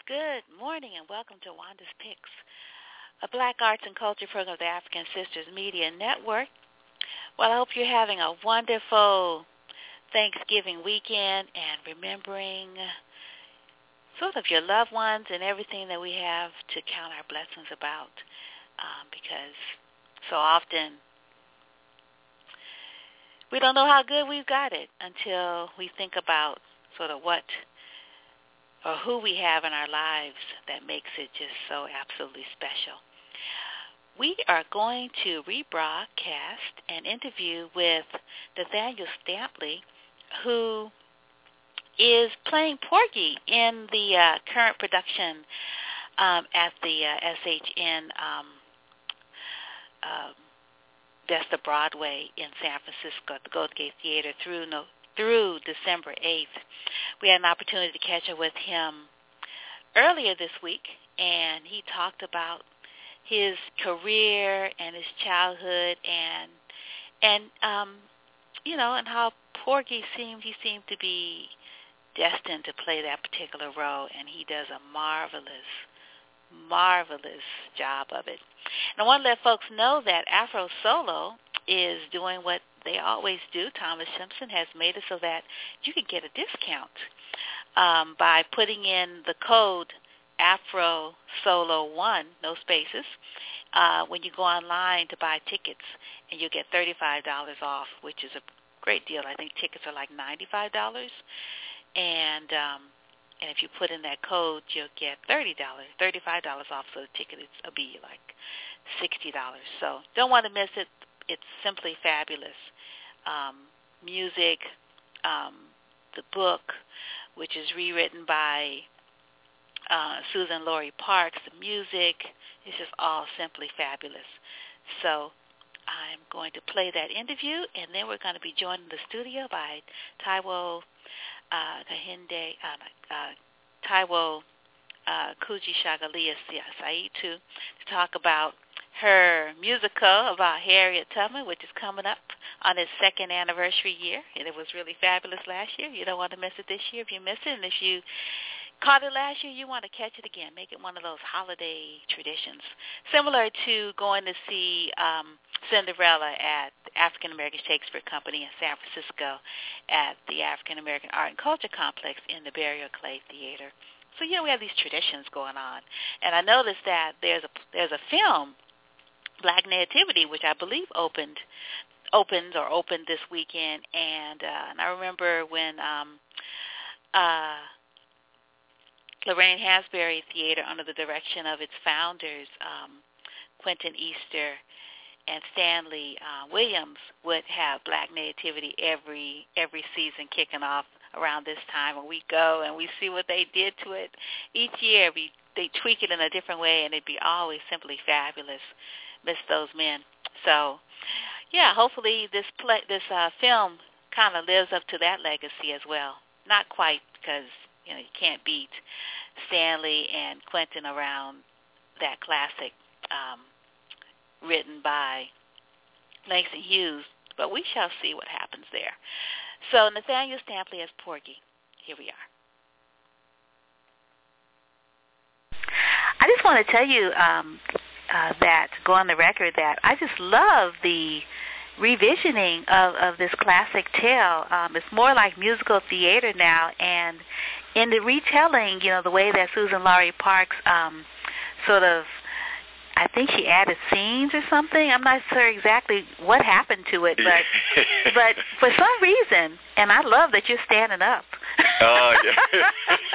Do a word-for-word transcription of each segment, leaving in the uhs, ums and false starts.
Good morning and welcome to Wanda's Picks, a Black Arts and Culture program of the African Sisters Media Network. Well, I hope you're having a wonderful Thanksgiving weekend and remembering sort of your loved ones and everything that we have to count our blessings about, um, because so often we don't know how good we've got it until we think about sort of what or who we have in our lives that makes it just so absolutely special. We are going to rebroadcast an interview with Nathaniel Stampley, who is playing Porgy in the uh, current production um, at the uh, S H N um, uh, Vesta Broadway in San Francisco, the Golden Gate Theater, through no, through December eighth. We had an opportunity to catch up with him earlier this week, and he talked about his career and his childhood, and and um, you know, and how Porgy seemed he seemed to be destined to play that particular role, and he does a marvelous, marvelous job of it. And I want to let folks know that Afro Solo is doing what they always do. Thomas Simpson has made it so that you can get a discount um, by putting in the code Afro Solo one, no spaces, uh, when you go online to buy tickets, and you'll get thirty-five dollars off, which is a great deal. I think tickets are like ninety-five dollars, and um, and if you put in that code, you'll get thirty dollars, thirty-five dollars off, so the ticket will be like sixty dollars. So don't want to miss it. It's simply fabulous. Um, music, um, the book, which is rewritten by uh, Susan Laurie Parks, the music is just all simply fabulous. So I'm going to play that interview, and then we're going to be joined in the studio by Taiwo uh, Kahinde, uh, uh, Taiwo uh, Kuji Shagalia Saitu to talk about her musical about Harriet Tubman, which is coming up on its second anniversary year, and it was really fabulous last year. You don't want to miss it this year if you miss it, and if you caught it last year, you want to catch it again. Make it one of those holiday traditions, similar to going to see um, Cinderella at the African American Shakespeare Company in San Francisco at the African American Art and Culture Complex in the Barrier Clay Theater. So, you know, we have these traditions going on. And I noticed that there's a there's a film, Black Nativity, which I believe opened opens or opened this weekend, and uh, and I remember when um, uh, Lorraine Hansberry Theater, under the direction of its founders, um, Quentin Easter and Stanley uh, Williams, would have Black Nativity every every season kicking off around this time, and we go and we see what they did to it each year. We they tweak it in a different way, and it'd be always simply fabulous. Miss those men. So, yeah, hopefully this play, this uh, film kind of lives up to that legacy as well. Not quite, because you know you can't beat Stanley and Quentin around that classic um, written by Langston Hughes, but we shall see what happens there. So Nathaniel Stampley as Porgy. Here we are. I just want to tell you um, uh, that, go on the record, that I just love the revisioning of, of this classic tale. Um, it's more like musical theater now, and in the retelling, you know, the way that Susan Laurie Parks um, sort of, I think she added scenes or something. I'm not sure exactly what happened to it, but but for some reason, and I love that you're standing up. Oh, yeah.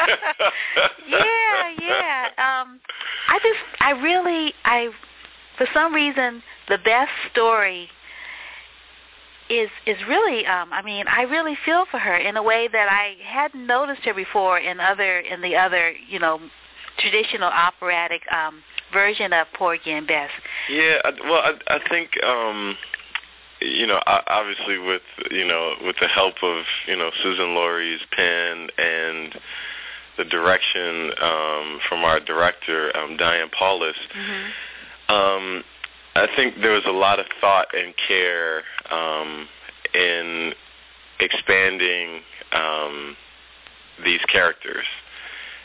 yeah, yeah. Um, I just, I really, I, for some reason, the best story is is really, um, I mean, I really feel for her in a way that I hadn't noticed her before in other, in the other, you know, traditional operatic um, version of Porgy and Bess. Yeah, well, I, I think, um, you know, obviously with, you know, with the help of, you know, Susan Laurie's pen and the direction um, from our director, um, Diane Paulus, mm-hmm. um, I think there was a lot of thought and care um, in expanding um, these characters.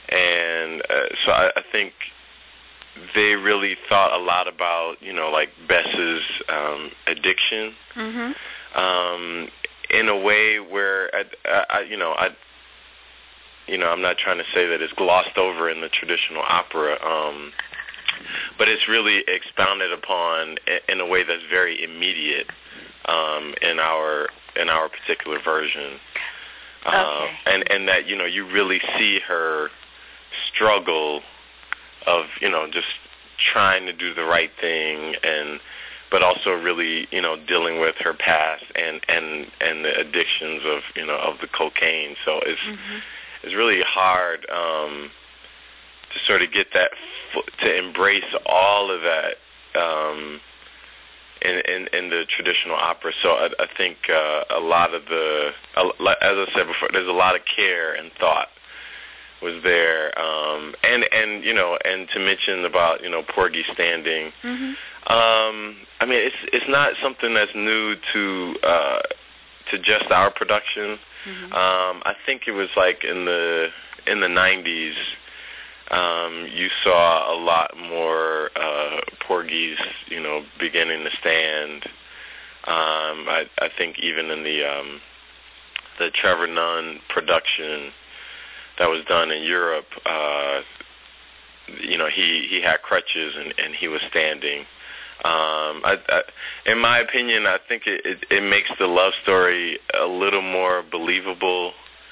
and uh, so I, I think they really thought a lot about, you know, like Bess's um, addiction, mm-hmm. um, in a way where, I, I, I, you know, I, you know, I'm not trying to say that it's glossed over in the traditional opera, um, but it's really expounded upon in a way that's very immediate um, in our in our particular version, okay. uh, and and that, you know, you really see her struggle of, you know, just trying to do the right thing, and but also really, you know, dealing with her past and and and the addictions of, you know, of the cocaine. So it's mm-hmm. it's really hard um, to sort of get that, to embrace all of that um, in, in in the traditional opera. So I, I think uh, a lot of the, as I said before, there's a lot of care and thought was there, um, and and you know, and to mention about, you know, Porgy standing. Mm-hmm. Um, I mean, it's it's not something that's new to uh, to just our production. Mm-hmm. Um, I think it was like in the in the nineties. Um, you saw a lot more uh, Porgies, you know, beginning to stand. Um, I, I think even in the um, the Trevor Nunn production that was done in Europe, uh, you know, he, he had crutches and, and he was standing. Um, I, I, in my opinion, I think it, it, it makes the love story a little more believable.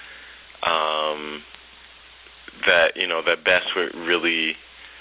Um, that, you know, that Bess would really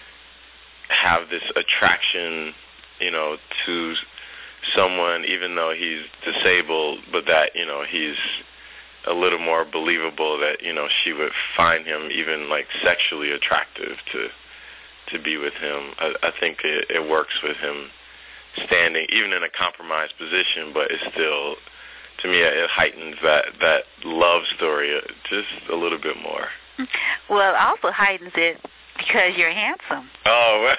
have this attraction, you know, to someone, even though he's disabled, but that, you know, he's a little more believable, that, you know, she would find him even like sexually attractive to to be with him. I, I think it, it works with him standing, even in a compromised position, but it's still, to me, it heightens that, that love story just a little bit more. Well, it also heightens it because you're handsome. Oh,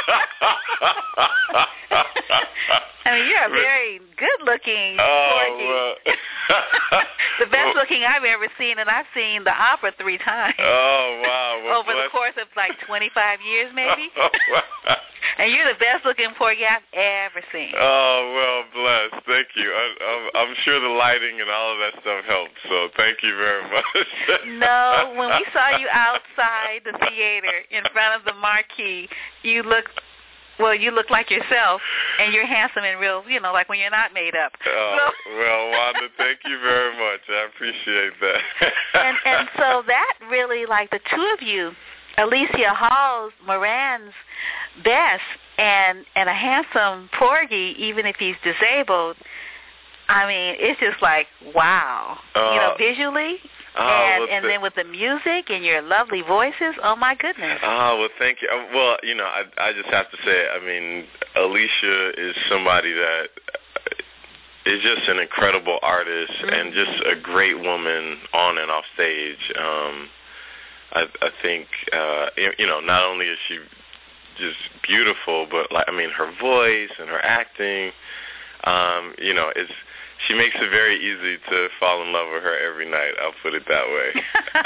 I mean, you're a very good-looking Porgy. Oh, well. The best-looking I've ever seen, and I've seen the opera three times. Oh, wow. Well, over bless. the course of like twenty-five years, maybe. Oh, wow. And you're the best-looking Porgy I've ever seen. Oh, well, bless. Thank you. I, I'm, I'm sure the lighting and all of that stuff helped, so thank you very much. No, when we saw you outside the theater in front of the marquee, you looked, well, you look like yourself, and you're handsome and real, you know, like when you're not made up. Oh, so. Well, Wanda, thank you very much. I appreciate that. and, and so that really, like the two of you, Alicia Hall's, Moran's Bess, and, and a handsome Porgy, even if he's disabled, I mean, it's just like, wow. Uh, you know, visually, uh, and, well, and th- then with the music and your lovely voices, oh, my goodness. Oh, well, thank you. Well, you know, I, I just have to say, I mean, Alicia is somebody that is just an incredible artist mm-hmm. and just a great woman on and off stage. Um, I, I think, uh, you know, not only is she just beautiful, but, like, I mean, her voice and her acting, um, you know, it's, she makes it very easy to fall in love with her every night. I'll put it that way.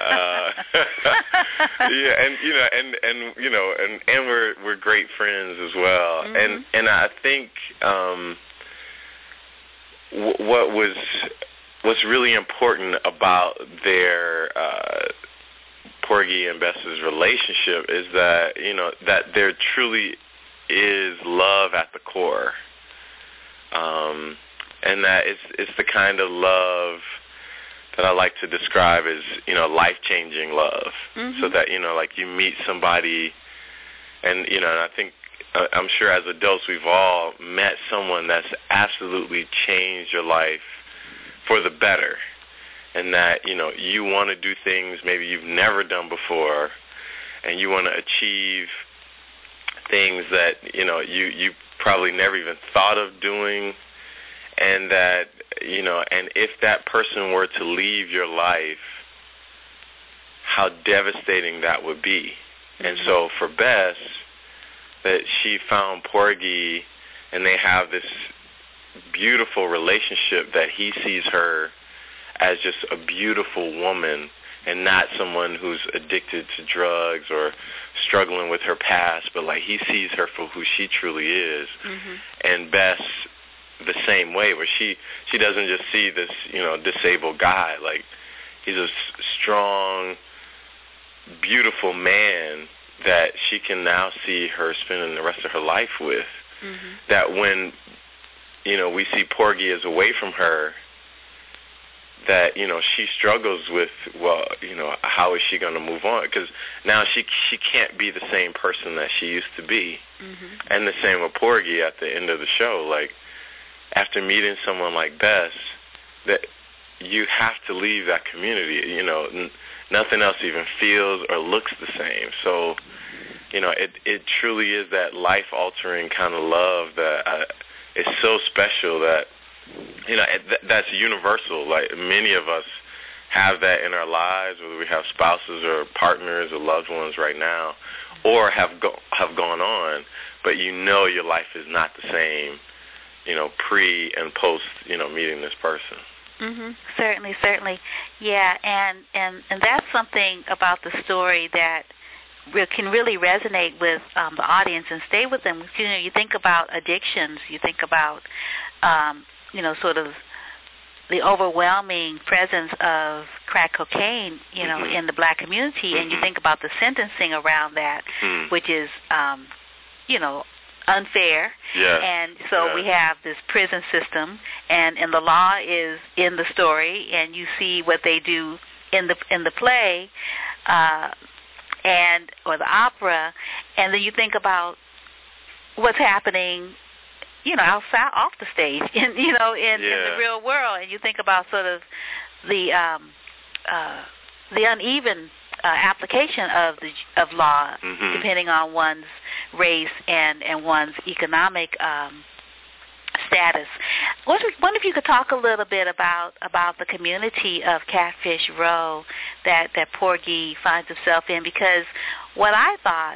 uh, yeah, and you know, and and you know, and and we're we're great friends as well. Mm-hmm. And and I think um, w- what was what's really important about their uh, Porgy and Bess's relationship is that, you know, that there truly is love at the core. Um, And that it's it's the kind of love that I like to describe as, you know, life-changing love. Mm-hmm. So that, you know, like you meet somebody, and, you know, and I think, uh, I'm sure as adults we've all met someone that's absolutely changed your life for the better. And that, you know, you want to do things maybe you've never done before, and you want to achieve things that, you know, you, you probably never even thought of doing. And that, you know, and if that person were to leave your life, how devastating that would be. Mm-hmm. And so for Bess, that she found Porgy, and they have this beautiful relationship that he sees her as just a beautiful woman and not someone who's addicted to drugs or struggling with her past, but like he sees her for who she truly is. Mm-hmm. And Bess the same way, where she she doesn't just see this, you know, disabled guy. Like, he's a s- strong, beautiful man that she can now see her spending the rest of her life with. Mm-hmm. That when, you know, we see Porgy as away from her, that, you know, she struggles with, well, you know, how is she going to move on? Because now she she can't be the same person that she used to be. Mm-hmm. And the same with Porgy at the end of the show. Like, after meeting someone like Bess, that you have to leave that community. You know, n- nothing else even feels or looks the same. So, you know, it it truly is that life-altering kind of love that I, is so special that, you know, it, th- that's universal. Like, many of us have that in our lives, whether we have spouses or partners or loved ones right now, or have go- have gone on, but you know your life is not the same, you know, pre and post, you know, meeting this person. Mm-hmm. Certainly, certainly. Yeah, and, and, and that's something about the story that re- can really resonate with um, the audience and stay with them. You know, you think about addictions, you think about, um, you know, sort of the overwhelming presence of crack cocaine, you know, mm-hmm. in the black community, mm-hmm. and you think about the sentencing around that, mm. which is, um, you know, unfair. Yeah. And so yeah. we have this prison system, and, and the law is in the story, and you see what they do in the in the play, uh, and or the opera, and then you think about what's happening, you know, outside off the stage, in you know, in, yeah. in the real world, and you think about sort of the um, uh, the uneven uh, application of the of law, mm-hmm. depending on one's race and, and one's economic um, status. What if, wonder if you could talk a little bit about, about the community of Catfish Row that, that Porgy finds himself in, because what I thought,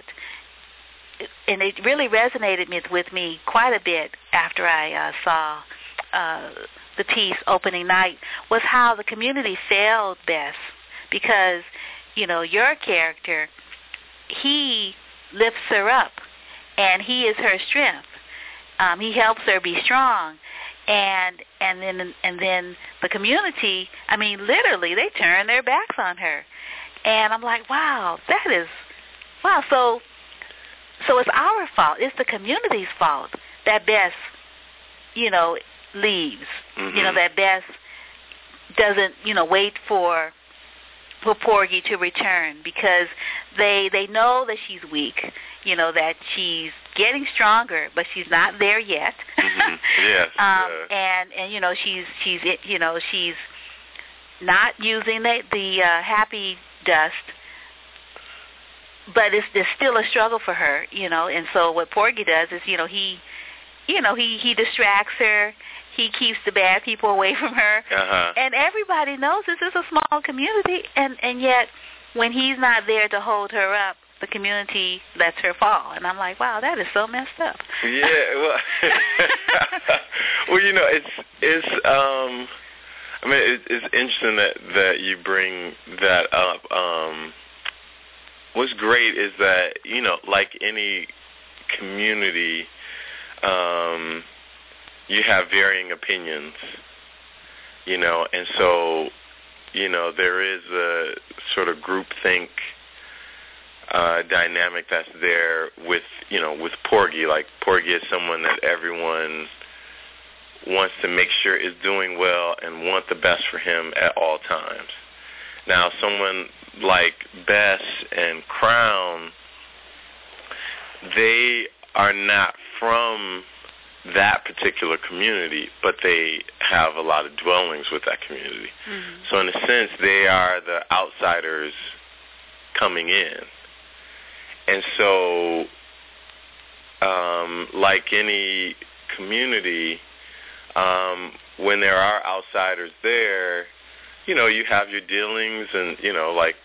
and it really resonated with, with me quite a bit after I uh, saw uh, the piece opening night, was how the community failed Bess, because, you know, your character, he lifts her up, and he is her strength. Um, he helps her be strong, and and then and then the community, I mean, literally, they turn their backs on her, and I'm like, wow, that is, wow. So, so it's our fault. It's the community's fault that Bess, you know, leaves. Mm-hmm. You know, that Bess doesn't, you know, wait for. for Porgy to return, because they they know that she's weak, you know, that she's getting stronger, but she's not there yet. mm-hmm. Yes. um, yeah. and and you know she's she's you know she's not using the the uh, happy dust, but it's, it's still a struggle for her, you know. And so what Porgy does is, you know, he you know he he distracts her. He keeps the bad people away from her. Uh-huh. And everybody knows this is a small community, and, and yet when he's not there to hold her up, the community lets her fall. And I'm like, wow, that is so messed up. Yeah, well, well, you know, it's, it's um, I mean, it, it's interesting that, that you bring that up. Um, what's great is that, you know, like any community, um, you have varying opinions, you know, and so, you know, there is a sort of groupthink uh, dynamic that's there with, you know, with Porgy. Like, Porgy is someone that everyone wants to make sure is doing well and want the best for him at all times. Now, someone like Bess and Crown, they are not from that particular community, but they have a lot of dwellings with that community. Mm-hmm. So in a sense, they are the outsiders coming in. And so, um, like any community, um, when there are outsiders there, you know, you have your dealings, and, you know, like,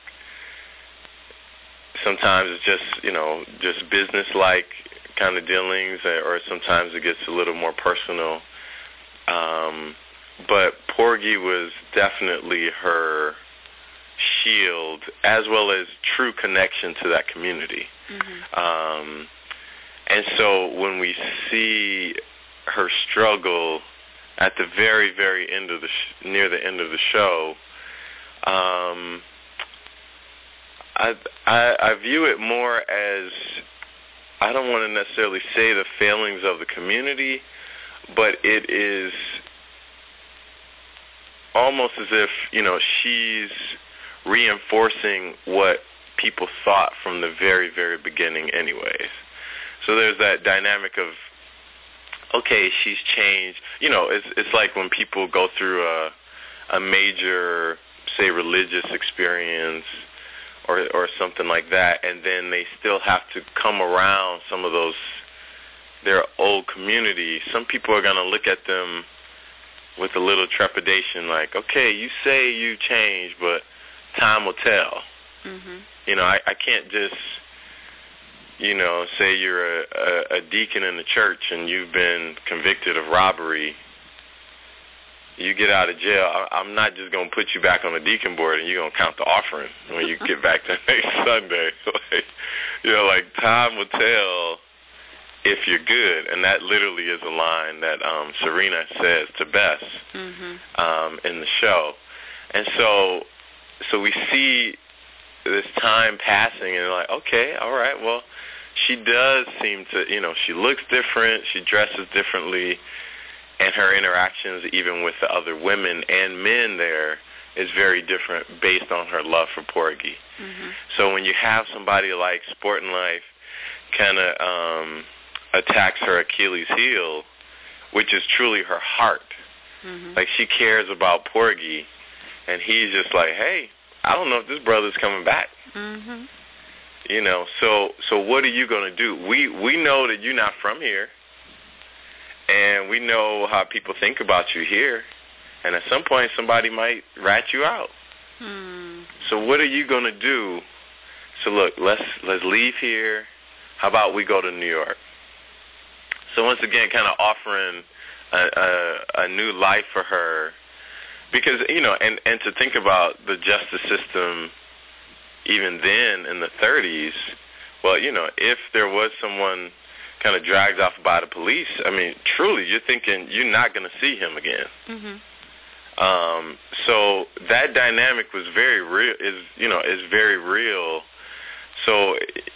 sometimes it's just, you know, just business-like kind of dealings, or sometimes it gets a little more personal. Um, but Porgy was definitely her shield as well as true connection to that community. Mm-hmm. Um, and so when we see her struggle at the very, very end of the sh- near the end of the show, um, I, I I view it more as, I don't want to necessarily say the failings of the community, but it is almost as if, you know, she's reinforcing what people thought from the very, very beginning anyways. So there's that dynamic of, okay, she's changed. You know, it's it's like when people go through a a major, say, religious experience or or something like that, and then they still have to come around some of those, their old community. Some people are going to look at them with a little trepidation, like, okay, you say you changed, but time will tell. Mm-hmm. You know, I, I can't just, you know, say you're a, a, a deacon in the church and you've been convicted of robbery. You get out of jail, I, I'm not just going to put you back on the deacon board and you're going to count the offering when you get back the next Sunday. Like, you know, like, time will tell if you're good. And that literally is a line that um, Serena says to Bess mm-hmm. um, in the show. And so so we see this time passing and like, okay, all right, well, she does seem to, you know, she looks different, she dresses differently, and her interactions even with the other women and men there is very different based on her love for Porgy. Mm-hmm. So when you have somebody like Sporting Life kind of um, attacks her Achilles heel, which is truly her heart, mm-hmm. like she cares about Porgy, and he's just like, hey, I don't know if this brother's coming back. Mm-hmm. You know, so so what are you going to do? We we know that you're not from here, and we know how people think about you here, and at some point somebody might rat you out. Mm. So what are you going to do? So look, let's let's leave here. How about we go to New York? So once again, kind of offering a, a, a new life for her. Because, you know, and, and to think about the justice system even then in the thirties, well, you know, if there was someone kind of dragged off by the police, I mean, truly, you're thinking you're not going to see him again. Mm-hmm. Um, so that dynamic was very real, is, you know, is very real. So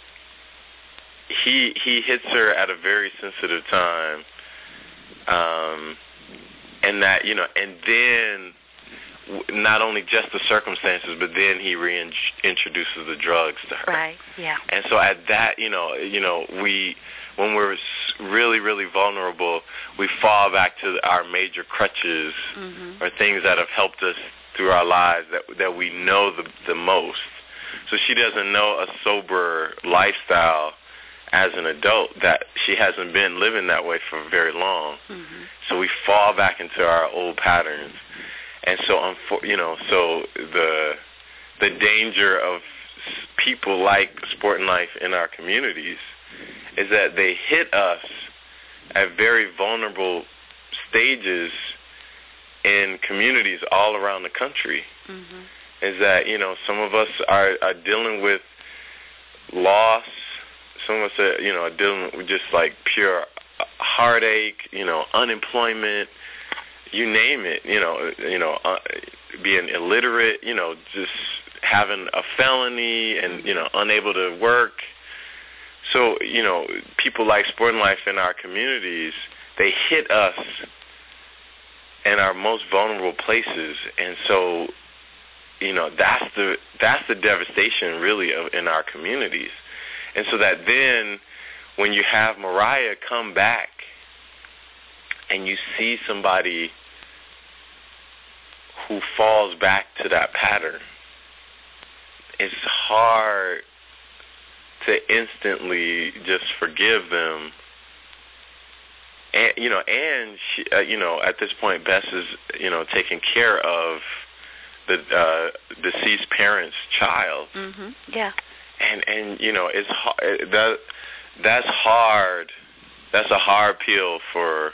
he he hits her at a very sensitive time. Um, and that, you know, and then not only just the circumstances, but then he reintroduces the drugs to her. Right. Yeah. And so at that, you know, you know, we, when we're really, really vulnerable, we fall back to our major crutches mm-hmm. or things that have helped us through our lives that that we know the the most. So she doesn't know a sober lifestyle as an adult, that she hasn't been living that way for very long. Mm-hmm. So we fall back into our old patterns. And so, you know, so the the danger of people like Sporting Life in our communities is that they hit us at very vulnerable stages in communities all around the country. Mm-hmm. Is that, you know, some of us are, are dealing with loss. Some of us are, you know, are dealing with just like pure heartache, you know, unemployment, you name it, you know, you know, uh, being illiterate, you know, just having a felony and, you know, unable to work. So, you know, people like Sporting Life in our communities, they hit us in our most vulnerable places. And so, you know, that's the that's the devastation really of, in our communities. And so that then when you have Mariah come back and you see somebody who falls back to that pattern, it's hard to instantly just forgive them. And, you know, and, she, uh, you know, at this point, Bess is, you know, taking care of the uh, deceased parent's child. Mm-hmm. Yeah. And, and you know, it's that that's hard. That's a hard pill for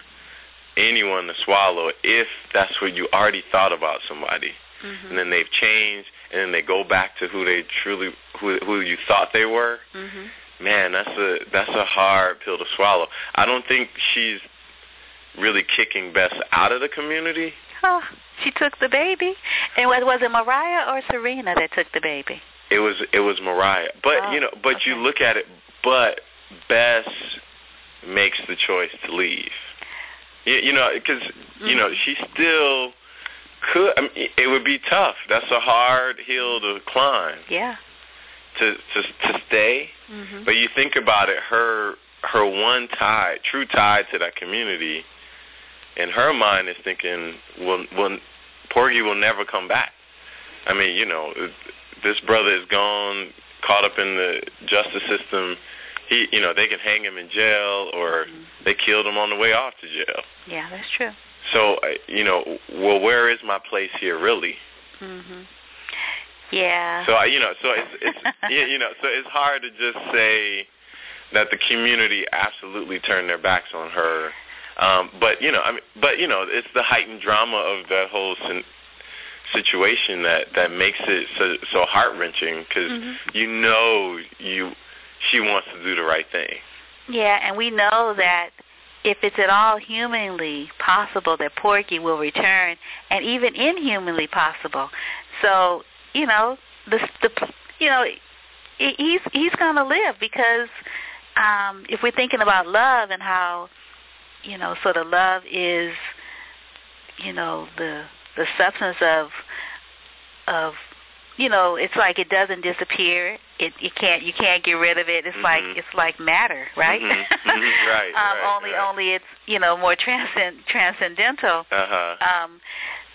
anyone to swallow if that's what you already thought about somebody. Mm-hmm. And then they've changed, and then they go back to who they truly, who who you thought they were. Mm-hmm. Man, that's a that's a hard pill to swallow. I don't think she's really kicking Bess out of the community. Oh, she took the baby, and was was it Mariah or Serena that took the baby? It was it was Mariah, but oh, you know, but okay. you look at it, but Bess makes the choice to leave. You, you know, because mm-hmm. you know she still could. I mean, it would be tough. That's a hard hill to climb. Yeah. To to to stay, mm-hmm. but you think about it, her her one tie, true tie to that community, in her mind is thinking, well, well, Porgy will never come back. I mean, you know, this brother is gone, caught up in the justice system. He, you know, they can hang him in jail, or mm-hmm. they killed him on the way off to jail. Yeah, that's true. So, uh, you know, well, where is my place here, really? Mhm. Yeah. So, you know, so it's, it's you know, so it's hard to just say that the community absolutely turned their backs on her. Um, but you know, I mean, but you know, it's the heightened drama of that whole sin- situation that, that makes it so, so heart wrenching, because mm-hmm. you know, you she wants to do the right thing. Yeah, and we know that if it's at all humanly possible, that Porgy will return, and even inhumanly possible. So, you know, the the you know, he's he's going to live, because um, if we're thinking about love and how, you know, sort of love is, you know, the the substance of of you know, it's like it doesn't disappear. It you can't you can't get rid of it. It's mm-hmm. like it's like matter, right? Mm-hmm. Mm-hmm. Right, um, right. Only right. only it's, you know, more transcend, transcendental. Uh-huh. Um,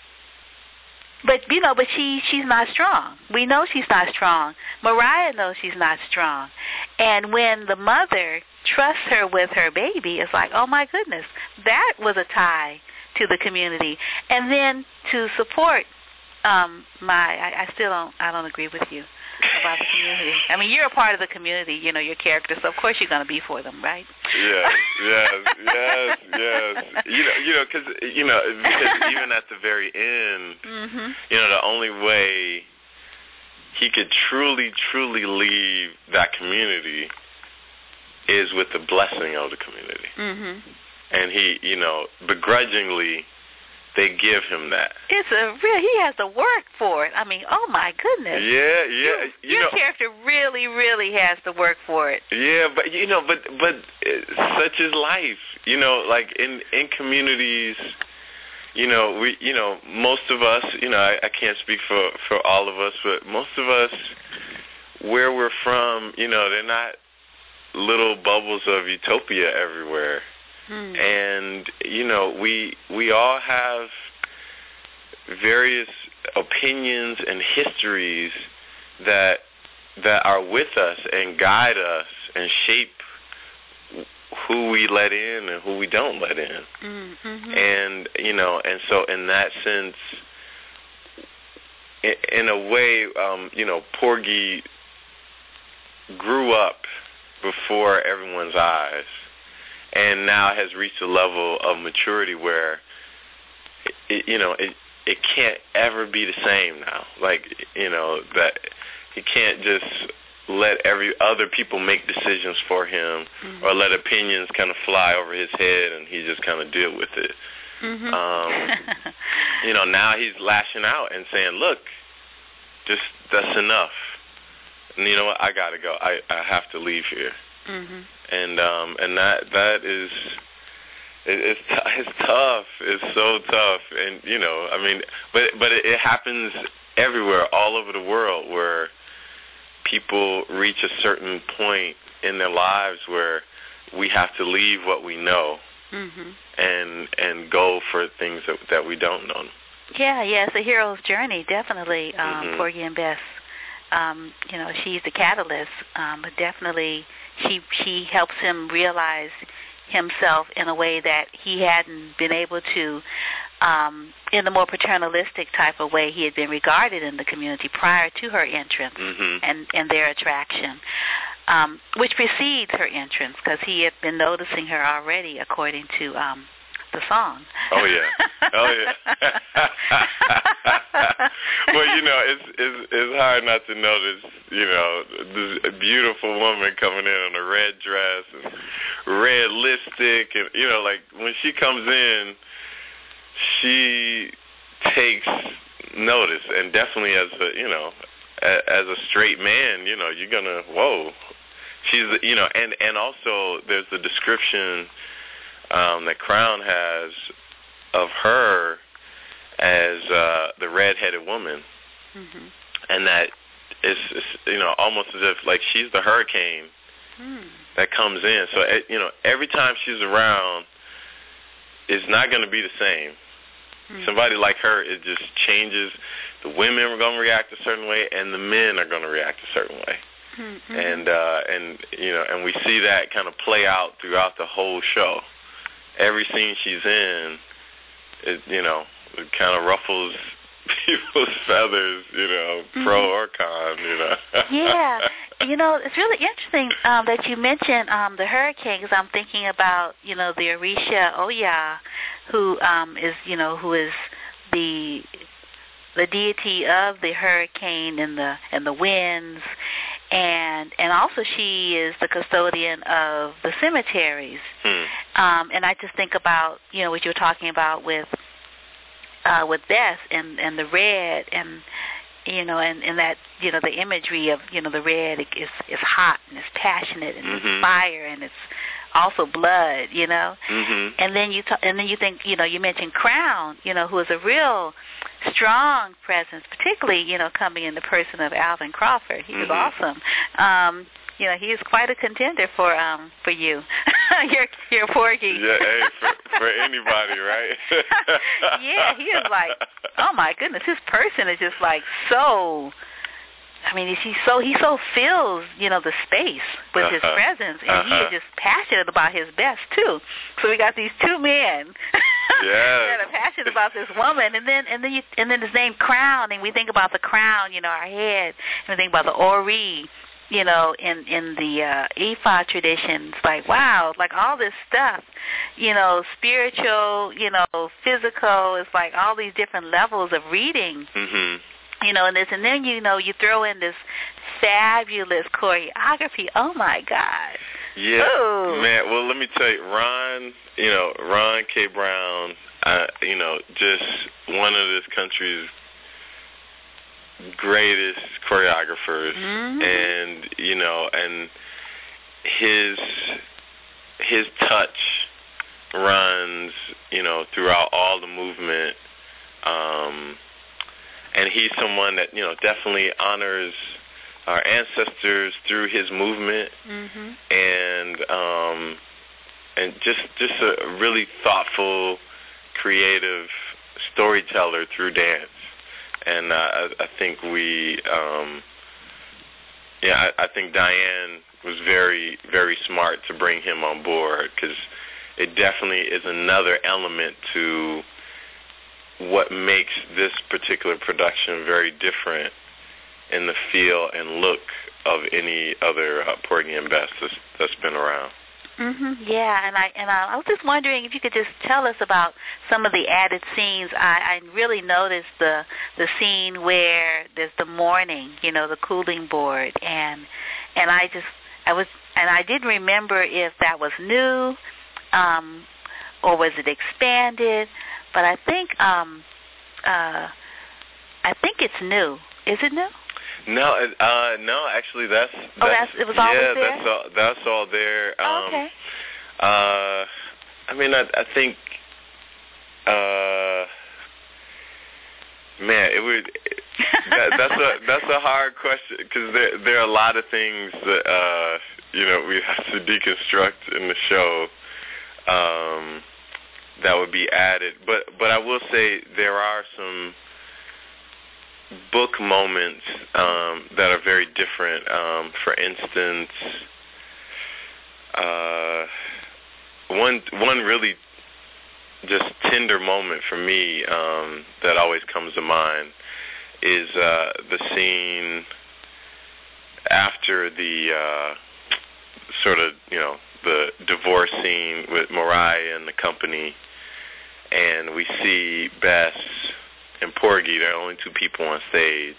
but you know, but she she's not strong. We know she's not strong. Mariah knows she's not strong. And when the mother trusts her with her baby, it's like, oh my goodness, that was a tie to the community. And then to support. Um, my, I, I still don't, I don't agree with you about the community. I mean, you're a part of the community, you know, your character, so of course you're going to be for them, right? Yes, yes, yes, yes. You know, you know, because you know, because even at the very end, mm-hmm. you know, the only way he could truly, truly leave that community is with the blessing of the community. Mm-hmm. And he, you know, begrudgingly, they give him that. It's a real. He has to work for it. I mean, oh my goodness. Yeah, yeah. You, you your know, character really, really has to work for it. Yeah, but you know, but but uh, such is life. You know, like in in communities, you know, we, you know, most of us, you know, I, I can't speak for for all of us, but most of us, where we're from, you know, they're not little bubbles of utopia everywhere. Hmm. And, you know, we we all have various opinions and histories that that are with us and guide us and shape who we let in and who we don't let in. Mm-hmm. And, you know, and so in that sense, in, in a way, um, you know, Porgy grew up before everyone's eyes, and now has reached a level of maturity where, it, you know, it it can't ever be the same now. Like, you know, that he can't just let every other people make decisions for him, mm-hmm. or let opinions kind of fly over his head and he just kind of deal with it. Mm-hmm. Um, you know, now he's lashing out and saying, look, just that's enough. And you know what? I got to go. I, I have to leave here. Mm-hmm. And um, and that that is it, it's t- it's tough. It's so tough. And you know, I mean, but but it, it happens everywhere, all over the world, where people reach a certain point in their lives where we have to leave what we know, mm-hmm. and and go for things that that we don't know. Yeah, yeah, it's a hero's journey, definitely. Um, mm-hmm. Porgy and Bess, um, you know, she's the catalyst, um, but definitely she she helps him realize himself in a way that he hadn't been able to, um, in the more paternalistic type of way he had been regarded in the community prior to her entrance, mm-hmm. and, and their attraction, um, which precedes her entrance, because he had been noticing her already, according to um, the song. Oh yeah, oh yeah. Well, you know, it's it's it's hard not to notice, you know, this beautiful woman coming in in a red dress and red lipstick, and you know, like when she comes in, she takes notice, and definitely as a, you know, a, as a straight man, you know, you're gonna whoa. She's, you know, and, and also there's the description um, that Crown has of her as uh, the red-headed woman, mm-hmm. and that is, is, you know, almost as if like she's the hurricane mm. that comes in. So, you know, every time she's around, it's not going to be the same. Mm. Somebody like her, it just changes. The women are going to react a certain way, and the men are going to react a certain way. Mm-hmm. And uh, and you know, and we see that kind of play out throughout the whole show. Every scene she's in, it you know, it kind of ruffles people's feathers, you know, mm-hmm. pro or con, you know. Yeah, you know, it's really interesting um, that you mentioned um, the hurricane, because I'm thinking about, you know, the Orisha Oya, who um, is, you know, who is the the deity of the hurricane and the and the winds. And and also she is the custodian of the cemeteries. Hmm. Um, and I just think about, you know, what you were talking about with uh, with Bess and, and the red and, you know, and, and that, you know, the imagery of, you know, the red is is hot and it's passionate and mm-hmm. it's fire and it's also blood, you know. Mm-hmm. And then you ta- and then you think, you know, you mentioned Crown, you know, who is a real strong presence, particularly, you know, coming in the person of Alvin Crawford. He was mm-hmm. awesome. Um, you know, he is quite a contender for um for you. your your Porgy. Yeah, hey, for, for anybody, right? Yeah, he is like, oh my goodness, his person is just like so. I mean, he so he so fills, you know, the space with uh-huh. his presence, and uh-huh. he is just passionate about his best too. So we got these two men yes. that are passionate about this woman, and then and then you, and then his name Crown, and we think about the crown, you know, our head, and we think about the Ori, you know, in in the uh, Ifa traditions. Like wow, like all this stuff, you know, spiritual, you know, physical. It's like all these different levels of reading. Mm-hmm. You know, and this, and then you know you throw in this fabulous choreography. Oh my God! Yeah, Ooh. Man. Well, let me tell you, Ron. You know, Ron K. Brown. Uh, you know, just one of this country's greatest choreographers, mm-hmm. and you know, and his his touch runs, you know, throughout all the movement. Um, And he's someone that, you know, definitely honors our ancestors through his movement, mm-hmm. and um, and just just a really thoughtful, creative storyteller through dance. And uh, I, I think we, um, yeah, I, I think Diane was very very smart to bring him on board, because it definitely is another element to what makes this particular production very different in the feel and look of any other uh, Porgy and Bess that's, that's been around. Mhm. Yeah, and I and I, I was just wondering if you could just tell us about some of the added scenes. I, I really noticed the the scene where there's the mourning, you know, the cooling board, and and I just I was and I didn't remember if that was new, um, or was it expanded. But I think um, uh, I think it's new. Is it new? No, uh, no. Actually, that's, that's oh, that's it was always yeah, there. that's all. That's all there. Um, oh, okay. Uh, I mean, I, I think, uh, man, it would. that, that's a that's a hard question, because there there are a lot of things that uh, you know we have to deconstruct in the show. Um, that would be added, but but I will say there are some book moments um, that are very different. Um, for instance, uh, one one really just tender moment for me um, that always comes to mind is uh, the scene after the uh, sort of, you know, the divorce scene with Mariah and the company, and we see Bess and Porgy. They're only two people on stage,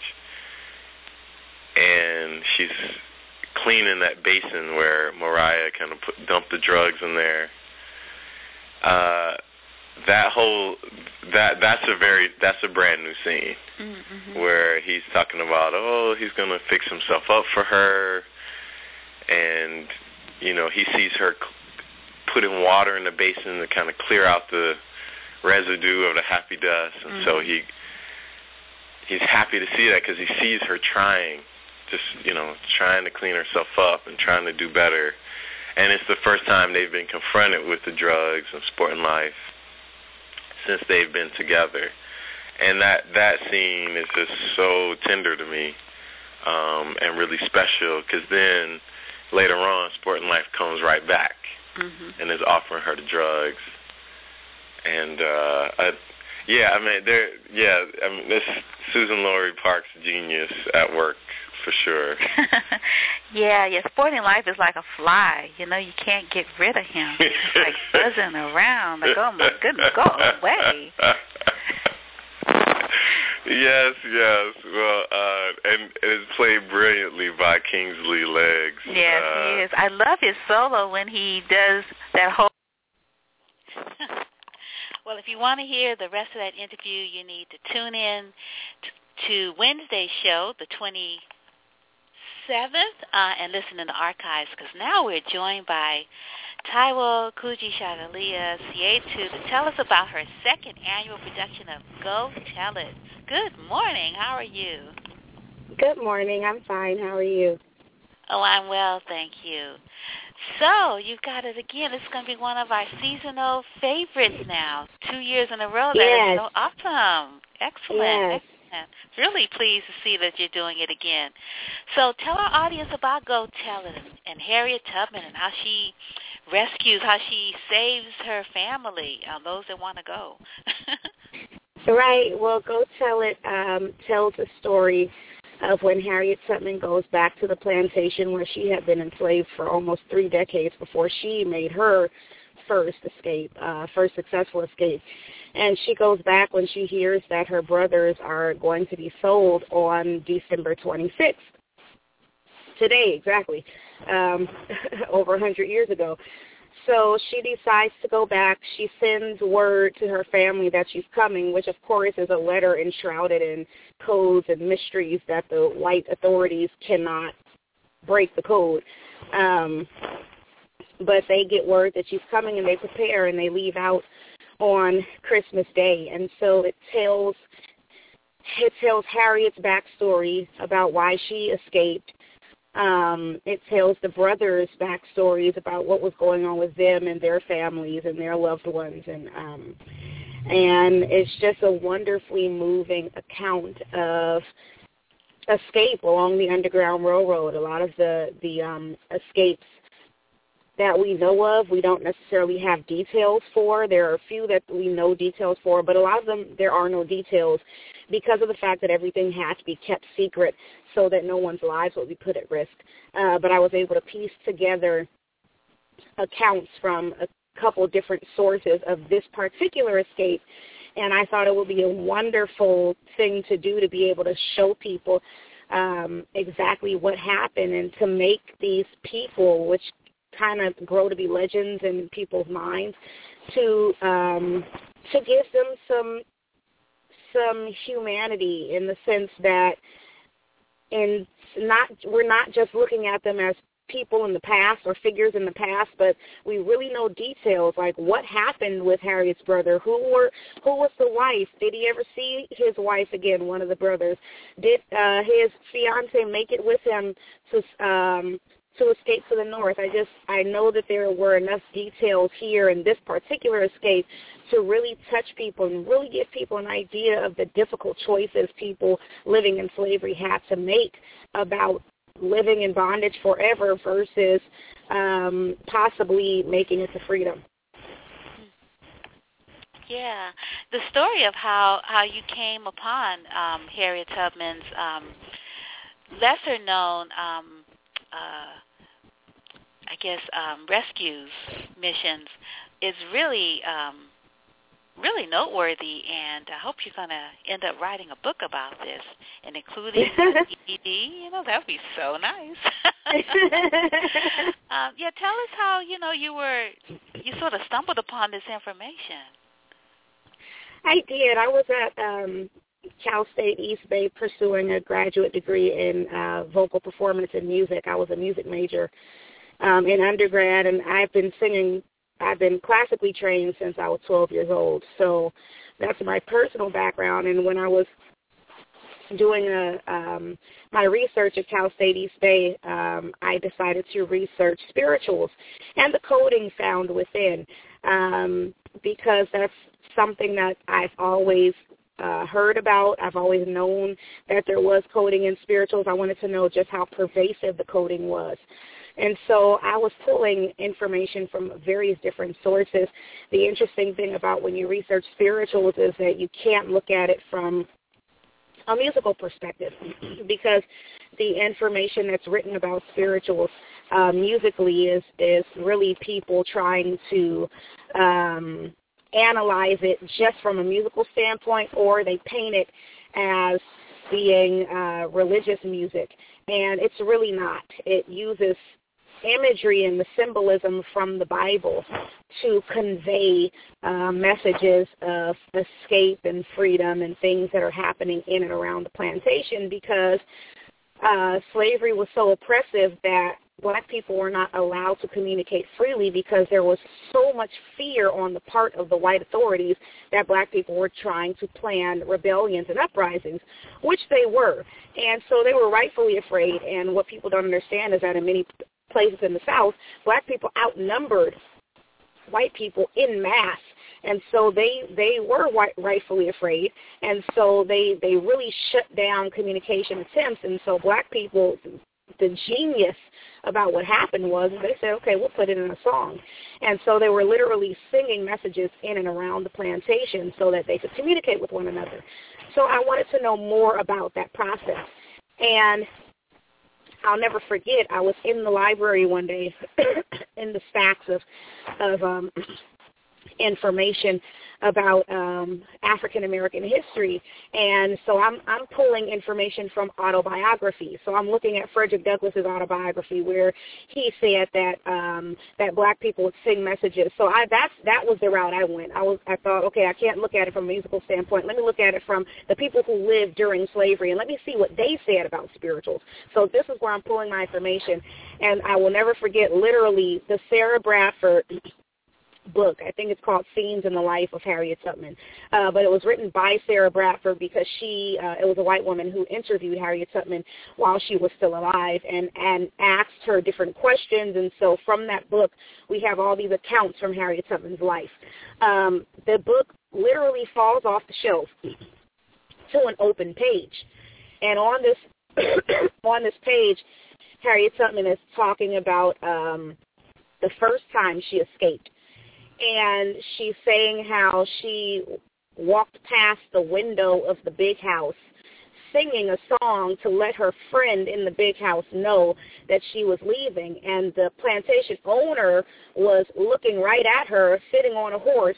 and she's cleaning that basin where Mariah kind of put, dumped the drugs in there. Uh, that whole that that's a very that's a brand new scene mm-hmm. where he's talking about oh he's gonna fix himself up for her, and you know he sees her putting water in the basin to kind of clear out the residue of the happy dust, and mm-hmm. so he he's happy to see that because he sees her trying, just you know trying to clean herself up and trying to do better, and it's the first time they've been confronted with the drugs and Sporting Life since they've been together, and that that scene is just so tender to me, um, and really special because then later on Sporting Life comes right back mm-hmm. and is offering her the drugs, and uh, I, yeah, I mean, there, yeah, I mean, this Suzan-Lori Parks genius at work for sure. yeah, yeah, Sporting Life is like a fly. You know, you can't get rid of him. He's like buzzing around. Like, oh my goodness, go away. yes, yes. Well, uh, and it's played brilliantly by Kingsley Leggs. Yes, uh, he is. I love his solo when he does that whole. Well, if you want to hear the rest of that interview, you need to tune in t- to Wednesday's show, the twenty-seventh, uh, and listen in the archives, because now we're joined by Taiwo Kujishagalia Sietu to tell us about her second annual production of Go Tell It. Good morning. How are you? Good morning. I'm fine. How are you? Oh, I'm well, thank you. So, you've got it again. It's going to be one of our seasonal favorites now, two years in a row. That yes. is so awesome. Excellent. Yes. Excellent. Really pleased to see that you're doing it again. So, tell our audience about Go Tell It and, and Harriet Tubman and how she rescues, how she saves her family, uh, those that want to go. Right. Well, Go Tell It um, tells a story of when Harriet Tubman goes back to the plantation where she had been enslaved for almost three decades before she made her first escape, uh, first successful escape. And she goes back when she hears that her brothers are going to be sold on December twenty-sixth. Today, exactly, um, over one hundred years ago. So she decides to go back. She sends word to her family that she's coming, which, of course, is a letter enshrouded in codes and mysteries that the white authorities cannot break the code. Um, but they get word that she's coming, and they prepare, and they leave out on Christmas Day. And so it tells, it tells Harriet's backstory about why she escaped. Um, it tells the brothers' backstories about what was going on with them and their families and their loved ones, and um, and it's just a wonderfully moving account of escape along the Underground Railroad. A lot of the the um, escapes that we know of, we don't necessarily have details for. There are a few that we know details for, but a lot of them there are no details because of the fact that everything has to be kept secret so that no one's lives will be put at risk. Uh, but I was able to piece together accounts from a couple different sources of this particular escape, and I thought it would be a wonderful thing to do to be able to show people um, exactly what happened and to make these people, which kind of grow to be legends in people's minds, to um, to give them some some humanity in the sense that in not we're not just looking at them as people in the past or figures in the past, but we really know details like what happened with Harriet's brother, who were who was the wife, did he ever see his wife again, one of the brothers, did uh, his fiance make it with him to um, to escape to the north. I just I know that there were enough details here in this particular escape to really touch people and really give people an idea of the difficult choices people living in slavery had to make about living in bondage forever versus um, possibly making it to freedom. Yeah, the story of how, how you came upon um, Harriet Tubman's um, lesser-known, um, uh, I guess, um, rescues missions is really um, really noteworthy, and I hope you're going to end up writing a book about this and including an E D. You know, that would be so nice. um, yeah, tell us how, you know, you were, you sort of stumbled upon this information. I did. I was at um, Cal State East Bay pursuing a graduate degree in uh, vocal performance and music. I was a music major um, in undergrad, and I've been singing, I've been classically trained since I was twelve years old. So that's my personal background. And when I was doing a, um, my research at Cal State East Bay, um, I decided to research spirituals and the coding found within, um, because that's something that I've always uh, heard about. I've always known that there was coding in spirituals. I wanted to know just how pervasive the coding was. And so I was pulling information from various different sources. The interesting thing about when you research spirituals is that you can't look at it from a musical perspective, because the information that's written about spirituals uh, musically is, is really people trying to um, analyze it just from a musical standpoint, or they paint it as being uh, religious music, and it's really not. It uses imagery and the symbolism from the Bible to convey uh, messages of escape and freedom and things that are happening in and around the plantation, because uh, slavery was so oppressive that black people were not allowed to communicate freely, because there was so much fear on the part of the white authorities that black people were trying to plan rebellions and uprisings, which they were. And so they were rightfully afraid. And what people don't understand is that in many places in the South, black people outnumbered white people in mass. And so they, they were white, rightfully afraid, and so they, they really shut down communication attempts. And so black people, the genius about what happened was they said, okay, we'll put it in a song. And so they were literally singing messages in and around the plantation so that they could communicate with one another. So I wanted to know more about that process. And I'll never forget, I was in the library one day in the stacks of, of um, information about um, African American history, and so I'm I'm pulling information from autobiography. So I'm looking at Frederick Douglass's autobiography, where he said that um, that black people would sing messages. So I that's that was the route I went. I was I thought, okay, I can't look at it from a musical standpoint. Let me look at it from the people who lived during slavery, and let me see what they said about spirituals. So this is where I'm pulling my information, and I will never forget, literally, the Sarah Bradford book. I think it's called Scenes in the Life of Harriet Tubman. Uh, but it was written by Sarah Bradford, because she, uh, it was a white woman who interviewed Harriet Tubman while she was still alive, and, and asked her different questions. And so from that book, we have all these accounts from Harriet Tubman's life. Um, the book literally falls off the shelf to an open page. And on this, on this page, Harriet Tubman is talking about um, the first time she escaped. And she's saying how she walked past the window of the big house singing a song to let her friend in the big house know that she was leaving. And the plantation owner was looking right at her, sitting on a horse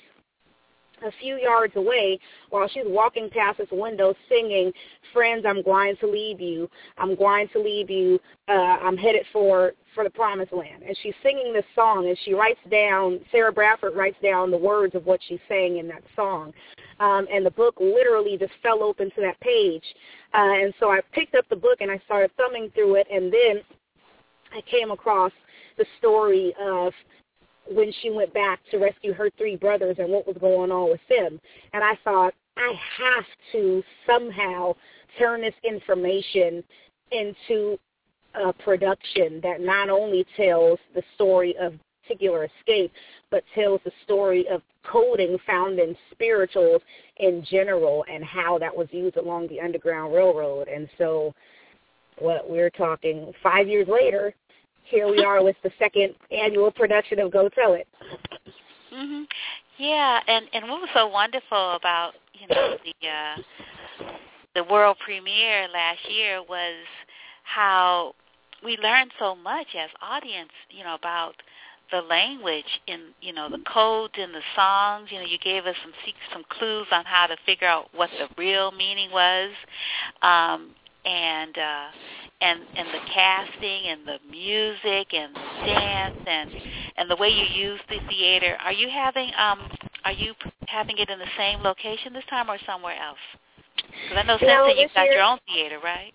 a few yards away, while she's walking past this window singing, "Friends, I'm going to leave you. I'm going to leave you. Uh, I'm headed for, for the promised land." And she's singing this song, and she writes down, Sarah Bradford writes down the words of what she's saying in that song. Um, and the book literally just fell open to that page. Uh, and so I picked up the book, and I started thumbing through it, and then I came across the story of when she went back to rescue her three brothers and what was going on with them. And I thought, I have to somehow turn this information into a production that not only tells the story of particular escape, but tells the story of coding found in spirituals in general and how that was used along the Underground Railroad. And so what we're talking five years later, here we are with the second annual production of Go Tell It. Mhm. Yeah, and and what was so wonderful about, you know, the uh, the world premiere last year was how we learned so much as audience, you know, about the language in, you know, the codes in the songs. You know, you gave us some some clues on how to figure out what the real meaning was, um, and uh, and and the casting and the music and the dance and and the way you use the theater. Are you having um are you having it in the same location this time or somewhere else? Because I know No, since you've got year, your own theater, right?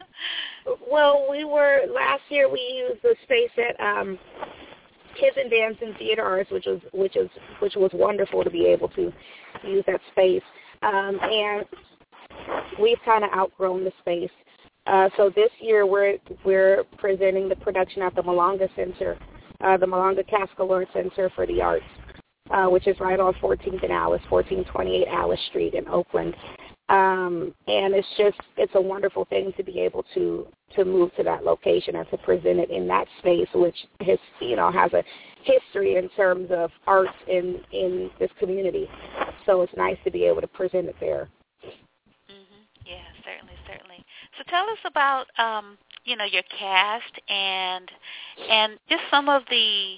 Well, we were last year. We used the space at um, Kids and Dance and Theater Arts, which was which is which was wonderful to be able to use that space. Um, and we've kind of outgrown the space. Uh, so this year we're we're presenting the production at the Malanga Center, uh, the Malanga Cascalor Center for the Arts, uh, which is right on fourteenth and Alice, fourteen twenty-eight Alice Street in Oakland. Um, and it's just, it's a wonderful thing to be able to, to move to that location and to present it in that space, which has, you know, has a history in terms of arts in, in this community. So it's nice to be able to present it there. Mm-hmm. Yeah, certainly, certainly. So tell us about, um, you know, your cast and, and just some of the,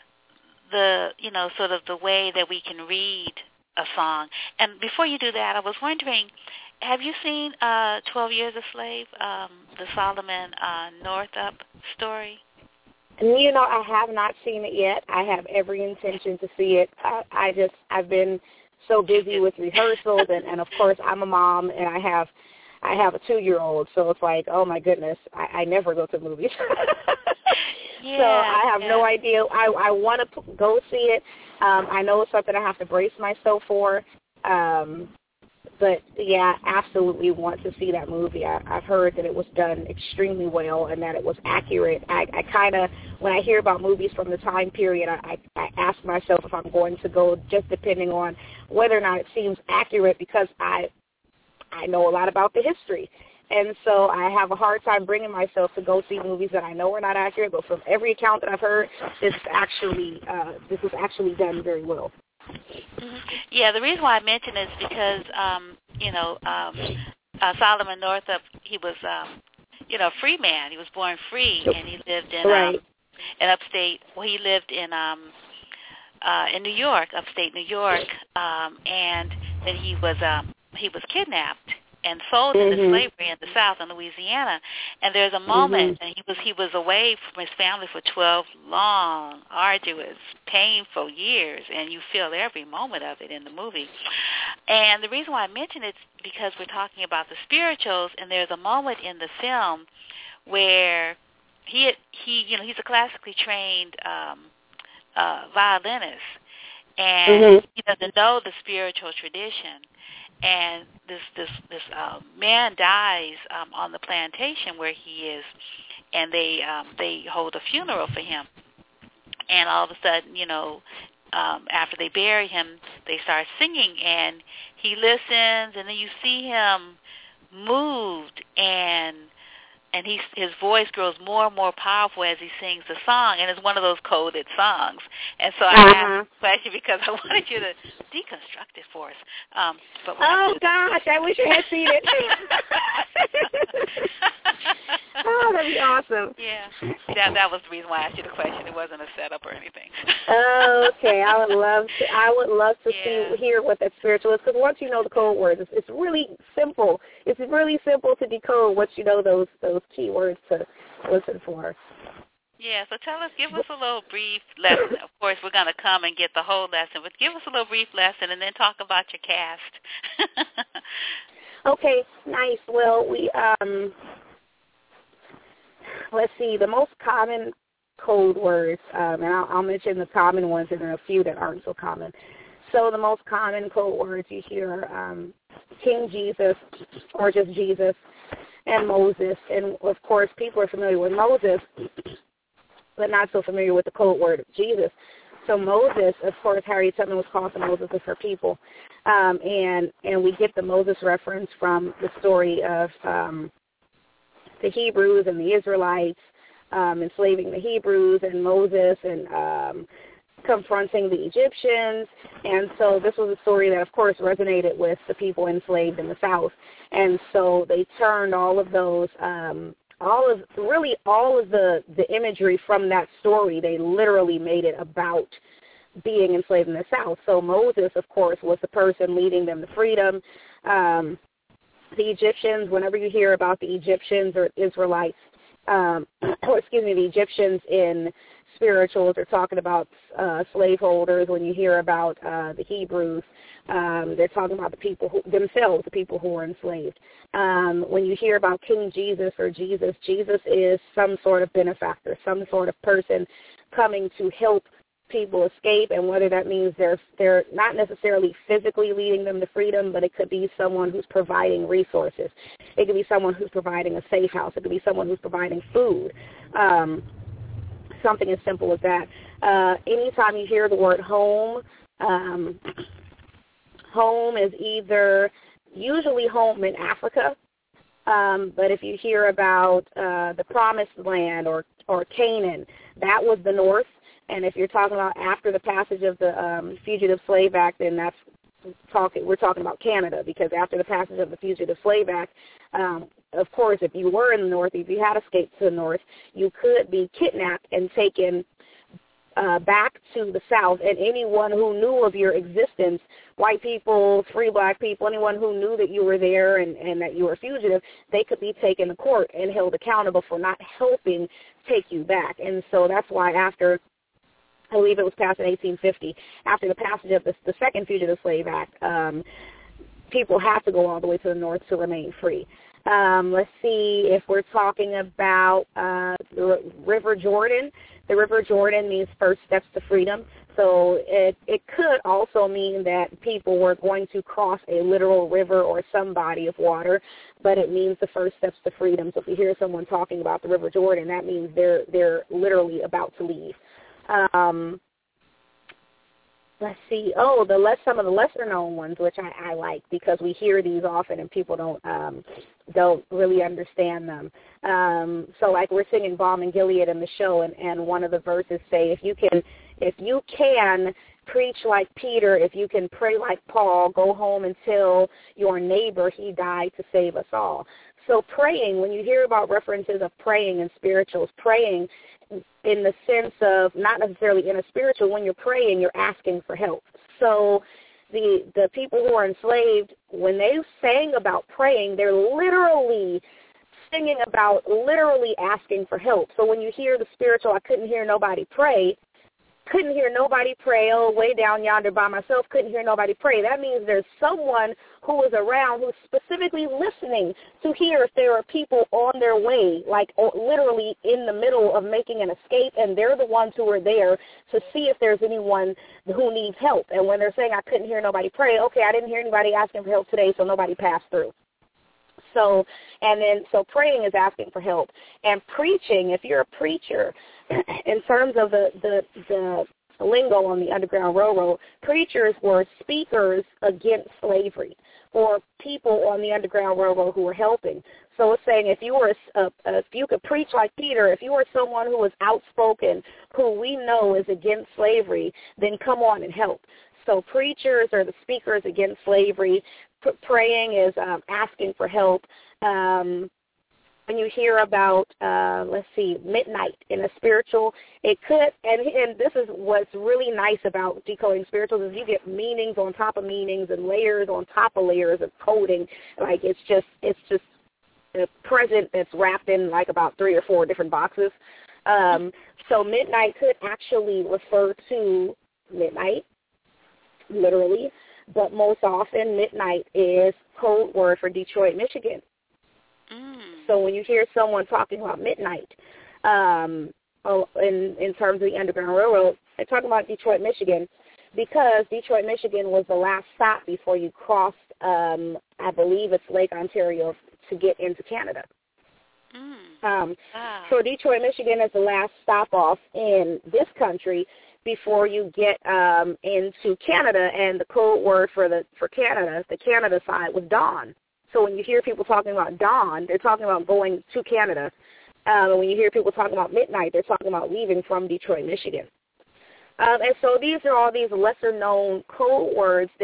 the, you know, sort of the way that we can read a song. And before you do that, I was wondering, have you seen uh, twelve Years a Slave, um, the Solomon uh, Northup story? You know, I have not seen it yet. I have every intention to see it. I, I just, I've been so busy with rehearsals, and, and of course, I'm a mom, and I have, I have a two-year-old, so it's like, oh my goodness, I, I never go to movies. Yeah, so I have yeah. no idea. I, I want to p- go see it. Um, I know it's something I have to brace myself for. Um, but, yeah, I absolutely want to see that movie. I, I've heard that it was done extremely well and that it was accurate. I, I kind of, when I hear about movies from the time period, I, I, I ask myself if I'm going to go just depending on whether or not it seems accurate, because I I know a lot about the history. And so I have a hard time bringing myself to go see movies that I know are not accurate, but from every account that I've heard, this actually uh, this was actually done very well. Mm-hmm. Yeah, the reason why I mention it is because, um, you know, um, uh, Solomon Northup, he was, um, you know, a free man. He was born free, and he lived in right. um, in upstate. Well, he lived in um, uh, in New York, upstate New York, um, and then he was um, he was kidnapped and sold mm-hmm. into slavery in the South in Louisiana. And there's a moment, mm-hmm. and he was he was away from his family for twelve long, arduous, painful years, and you feel every moment of it in the movie. And the reason why I mention it is because we're talking about the spirituals, and there's a moment in the film where he he you know he's a classically trained um, uh, violinist, and mm-hmm. he doesn't know the spiritual tradition. And this this this uh, man dies um, on the plantation where he is, and they um, they hold a funeral for him. And all of a sudden, you know, um, after they bury him, they start singing, and he listens, and then you see him moved, and and he, his voice grows more and more powerful as he sings the song, and it's one of those coded songs. And so I uh-huh. asked the question because I wanted you to deconstruct it for us. Um, but oh, gosh, I wish I had seen it. Oh, that'd be awesome. Yeah, that, that was the reason why I asked you the question. It wasn't a setup or anything. Oh, okay, I would love to. I would love to yeah. see hear what that spiritual is, because once you know the code words, it's, it's really simple. It's really simple to decode once you know those those key words to listen for. Yeah, so tell us, give us a little brief lesson. Of course, we're going to come and get the whole lesson, but give us a little brief lesson and then talk about your cast. Okay, nice. Well, we um. Let's see, the most common code words, um, and I'll, I'll mention the common ones, and there are a few that aren't so common. So the most common code words you hear, um, King Jesus, or just Jesus, and Moses. And, of course, people are familiar with Moses, but not so familiar with the code word of Jesus. So Moses, of course, Harriet Tubman was called the Moses of her people. Um, and, and we get the Moses reference from the story of um, the Hebrews and the Israelites, um, enslaving the Hebrews, and Moses and um, confronting the Egyptians. And so this was a story that, of course, resonated with the people enslaved in the South. And so they turned all of those um, all of really all of the, the imagery from that story, they literally made it about being enslaved in the South. So Moses, of course, was the person leading them to freedom. Um, the Egyptians, whenever you hear about the Egyptians or Israelites, um, or excuse me, the Egyptians in spirituals are talking about uh, slaveholders. When you hear about uh, the Hebrews, um, they're talking about the people who, themselves, the people who were enslaved. Um, when you hear about King Jesus or Jesus, Jesus is some sort of benefactor, some sort of person coming to help people escape, and whether that means they're they're not necessarily physically leading them to freedom, but it could be someone who's providing resources. It could be someone who's providing a safe house. It could be someone who's providing food. Um, something as simple as that. Uh, anytime you hear the word home, um, home is either usually home in Africa, um, but if you hear about uh, the Promised Land or or Canaan, that was the north. And if you're talking about after the passage of the um, Fugitive Slave Act, then that's talking. We're talking about Canada, because after the passage of the Fugitive Slave Act, um, of course, if you were in the North, if you had escaped to the North, you could be kidnapped and taken uh, back to the South. And anyone who knew of your existence, white people, free black people, anyone who knew that you were there and, and that you were a fugitive, they could be taken to court and held accountable for not helping take you back. And so that's why after I believe it was passed in eighteen fifty. After the passage of the, the Second Fugitive Slave Act, um, people have to go all the way to the north to remain free. Um, let's see if we're talking about uh, the River Jordan. The River Jordan means first steps to freedom. So it, it could also mean that people were going to cross a literal river or some body of water, but it means the first steps to freedom. So if you hear someone talking about the River Jordan, that means they're they're literally about to leave. Um, let's see. Oh, the less some of the lesser known ones, which I, I like because we hear these often and people don't um, don't really understand them. Um, so, like we're singing Balm in Gilead in the show, and, and one of the verses say, if you can, if you can preach like Peter, if you can pray like Paul, go home and tell your neighbor he died to save us all. So praying, when you hear about references of praying in spirituals, praying in the sense of not necessarily in a spiritual, when you're praying, you're asking for help. So the the people who are enslaved, when they sang about praying, they're literally singing about literally asking for help. So when you hear the spiritual, I couldn't hear nobody pray, couldn't hear nobody pray, oh, way down yonder by myself, couldn't hear nobody pray. That means there's someone who is around who's specifically listening to hear if there are people on their way, like literally in the middle of making an escape, and they're the ones who are there to see if there's anyone who needs help. And when they're saying, I couldn't hear nobody pray, okay, I didn't hear anybody asking for help today, so nobody passed through. So, and then, so praying is asking for help. And preaching, if you're a preacher, in terms of the, the, the lingo on the Underground Railroad, preachers were speakers against slavery, or people on the Underground Railroad who were helping. So it's saying if you were, a, a, if you could preach like Peter, if you were someone who was outspoken, who we know is against slavery, then come on and help. So preachers are the speakers against slavery. P- praying is um, asking for help. Um, when you hear about, uh, let's see, midnight in a spiritual, it could, and, and this is what's really nice about decoding spirituals, is you get meanings on top of meanings and layers on top of layers of coding. Like it's just, it's just a present that's wrapped in like about three or four different boxes. Um, so midnight could actually refer to midnight, literally, but most often midnight is code word for Detroit, Michigan. Mm. So when you hear someone talking about midnight, um, in in terms of the Underground Railroad, they're talking about Detroit, Michigan, because Detroit, Michigan was the last stop before you crossed, um, I believe it's Lake Ontario, to get into Canada. Mm. Um, wow. So Detroit, Michigan is the last stop off in this country before you get um, into Canada, and the code word for the for Canada, the Canada side, was dawn. So when you hear people talking about dawn, they're talking about going to Canada. Um, and when you hear people talking about midnight, they're talking about leaving from Detroit, Michigan. Um, and so these are all these lesser-known code words that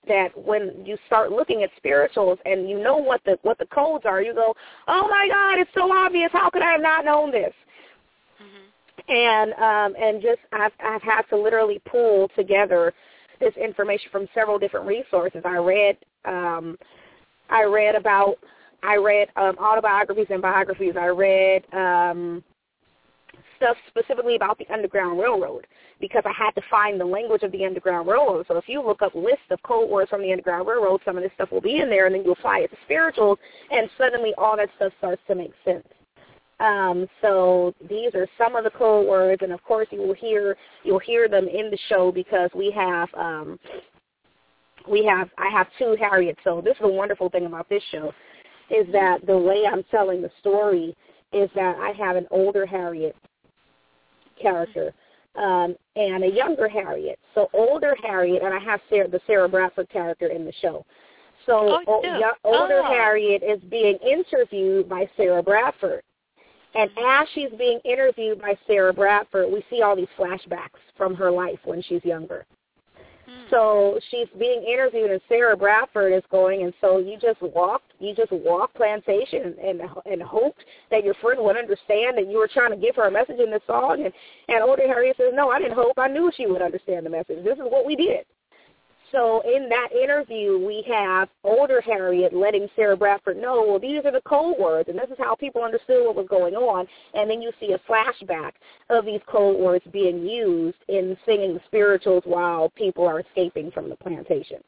that when you start looking at spirituals and you know what the what the codes are, you go, oh my God, it's so obvious. How could I have not known this? Mm-hmm. And um, and just I've I've had to literally pull together this information from several different resources. I read um, I read about I read um, autobiographies and biographies. I read um, stuff specifically about the Underground Railroad because I had to find the language of the Underground Railroad. So if you look up lists of code words from the Underground Railroad, some of this stuff will be in there, and then you apply it to spirituals, and suddenly all that stuff starts to make sense. Um, so these are some of the code words, and of course you will hear you'll hear them in the show because we have um, we have I have two Harriets. So this is a wonderful thing about this show is that the way I'm telling the story is that I have an older Harriet character um, and a younger Harriet. So older Harriet, and I have Sarah, the Sarah Bradford character in the show. So oh, o- y- older oh. Harriet is being interviewed by Sarah Bradford. And as she's being interviewed by Sarah Bradford, we see all these flashbacks from her life when she's younger. Hmm. So she's being interviewed, and Sarah Bradford is going, and so you just walked, you just walked Plantation and and hoped that your friend would understand that you were trying to give her a message in this song. And, and older Harriet says, no, I didn't hope. I knew she would understand the message. This is what we did. So in that interview, we have older Harriet letting Sarah Bradford know, well, these are the code words, and this is how people understood what was going on. And then you see a flashback of these code words being used in singing spirituals while people are escaping from the plantation.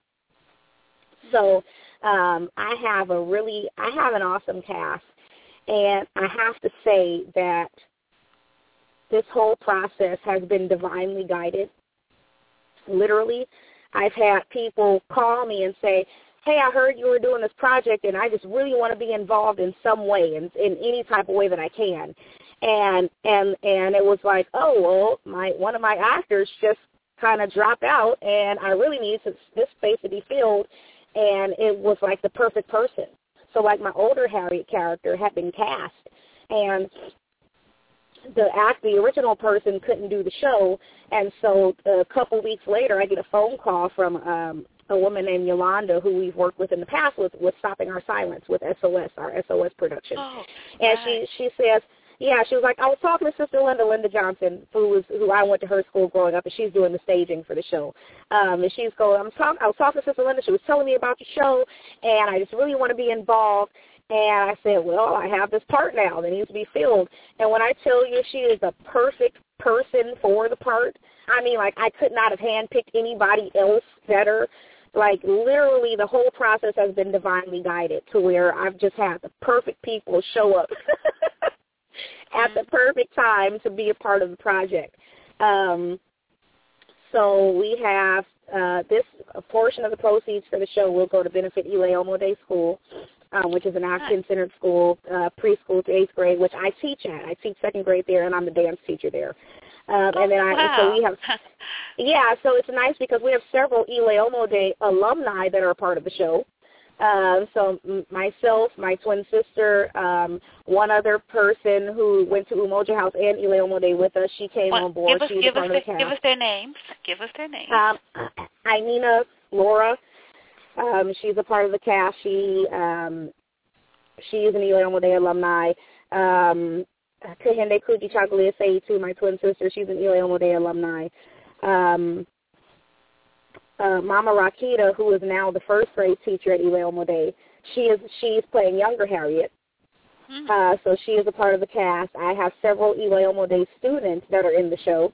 So um, I have a really, I have an awesome cast, and I have to say that this whole process has been divinely guided, literally. I've had people call me and say, hey, I heard you were doing this project, and I just really want to be involved in some way, in, in any type of way that I can. And and and it was like, oh, well, my one of my actors just kind of dropped out, and I really need this, this space to be filled, and it was like the perfect person. So like my older Harriet character had been cast, and the act, the original person couldn't do the show, and so a couple weeks later, I get a phone call from um, a woman named Yolanda, who we've worked with in the past with, with Stopping Our Silence with S O S, our S O S production. Oh, and right. she she says, yeah, she was like, I was talking to Sister Linda, Linda Johnson, who was who I went to her school growing up, and she's doing the staging for the show. Um, and she's going, I'm talking, I was talking to Sister Linda. She was telling me about the show, and I just really want to be involved. And I said, well, I have this part now that needs to be filled. And when I tell you she is the perfect person for the part, I mean, like, I could not have handpicked anybody else better. Like, literally the whole process has been divinely guided to where I've just had the perfect people show up at the perfect time to be a part of the project. Um, so we have uh, this a portion of the proceeds for the show will go to benefit Ile Day School, Um, which is an African-centered school, uh, preschool to eighth grade, which I teach at. I teach second grade there, and I'm the dance teacher there. Um, oh, and then I, wow. so we have, yeah, so it's nice because we have several Ile Day alumni that are a part of the show. Um, so m- myself, my twin sister, um, one other person who went to Umoja House and Ile Day with us, she came what, on board. Give us, she was give, a part us of the the, cast. give us their names. Give us their names. Um, Inina Laura. Um, she's a part of the cast. She um, she is an Ile Day alumni. Um, Kahende Kuji Chocolate Say to my twin sister. She's an Ile Day alumni. Um, uh, Mama Rakita, who is now the first grade teacher at Ile Day, she is she's playing younger Harriet. Mm-hmm. Uh, so she is a part of the cast. I have several Ile Day students that are in the show.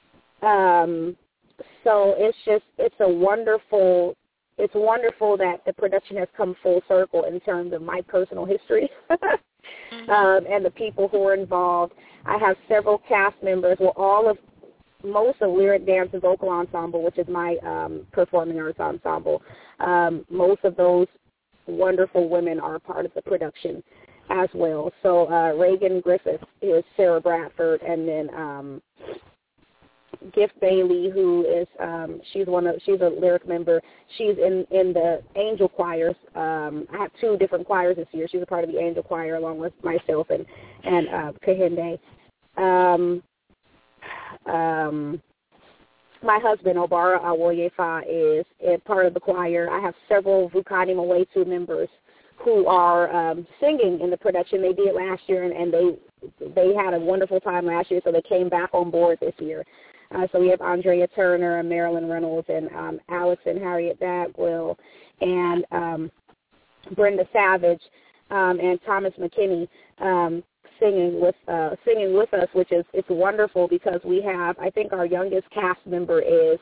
Um, so it's just it's a wonderful. It's wonderful that the production has come full circle in terms of my personal history mm-hmm. um, and the people who are involved. I have several cast members, well, all of, most of Lyric Dance and Vocal Ensemble, which is my um, performing arts ensemble. Um, most of those wonderful women are a part of the production as well. So uh, Reagan Griffith is Sarah Bradford, and then um, Gift Bailey, who is um, she's one of she's a lyric member. She's in, in the Angel Choirs. Um, I have two different choirs this year. She's a part of the Angel Choir along with myself and and uh, Kahende. Um, um, my husband, Obara Awoyefa, is a part of the choir. I have several Vukani Mwetu members who are um, singing in the production. They did last year, and, and they they had a wonderful time last year, so they came back on board this year. Uh, so we have Andrea Turner and Marilyn Reynolds and um, Alex and Harriet Bagwell and um, Brenda Savage um, and Thomas McKinney um, singing with uh, singing with us, which is it's wonderful because we have, I think our youngest cast member is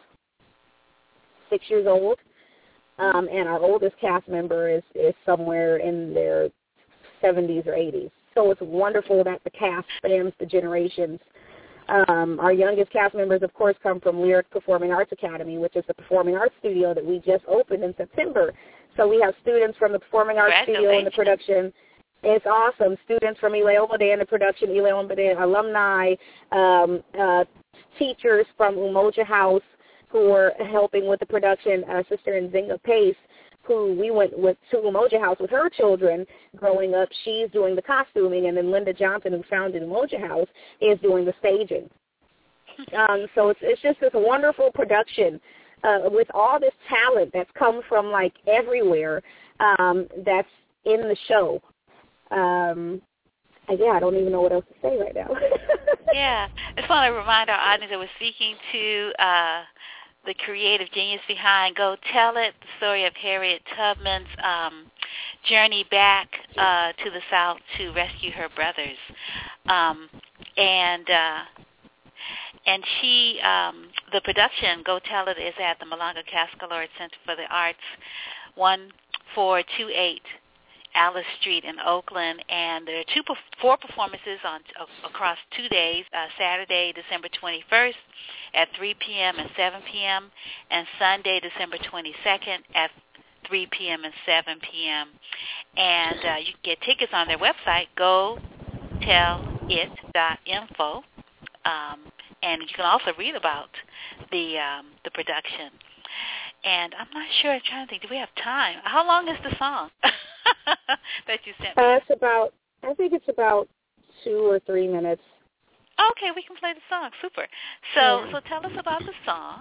six years old, um, and our oldest cast member is, is somewhere in their seventies or eighties. So it's wonderful that the cast spans the generations. Um, our youngest cast members, of course, come from Lyric Performing Arts Academy, which is the performing arts studio that we just opened in September. So we have students from the Performing Arts Studio in the production. It's awesome. Students from Ileombade in the production, Ileombade alumni, um, uh, teachers from Umoja House who are helping with the production, uh, Sister Nzinga Pace, who we went with to Umoja House with her children growing up. She's doing the costuming, and then Linda Johnson, who founded Umoja House, is doing the staging. Um, so it's it's just this wonderful production uh, with all this talent that's come from, like, everywhere um, that's in the show. Um, yeah, I don't even know what else to say right now. Yeah. I just want to remind our audience that we're speaking to uh, the creative genius behind Go Tell It, the story of Harriet Tubman's um, journey back uh, to the South to rescue her brothers. Um, and uh, and she, um, the production, Go Tell It, is at the Malanga Cascalord Center for the Arts, one four two eight Alice Street in Oakland, and there are two, four performances on uh, across two days, uh, Saturday, December twenty-first at three p.m. and seven p.m., and Sunday, December twenty-second at three p.m. and seven p.m. And uh, you can get tickets on their website, go tell it dot info, um, and you can also read about the um, the production. And I'm not sure, I'm trying to think, do we have time? How long is the song that you sent me? Uh, it's about, I think it's about two or three minutes. Okay, we can play the song. Super. So, yeah. so tell us about the song.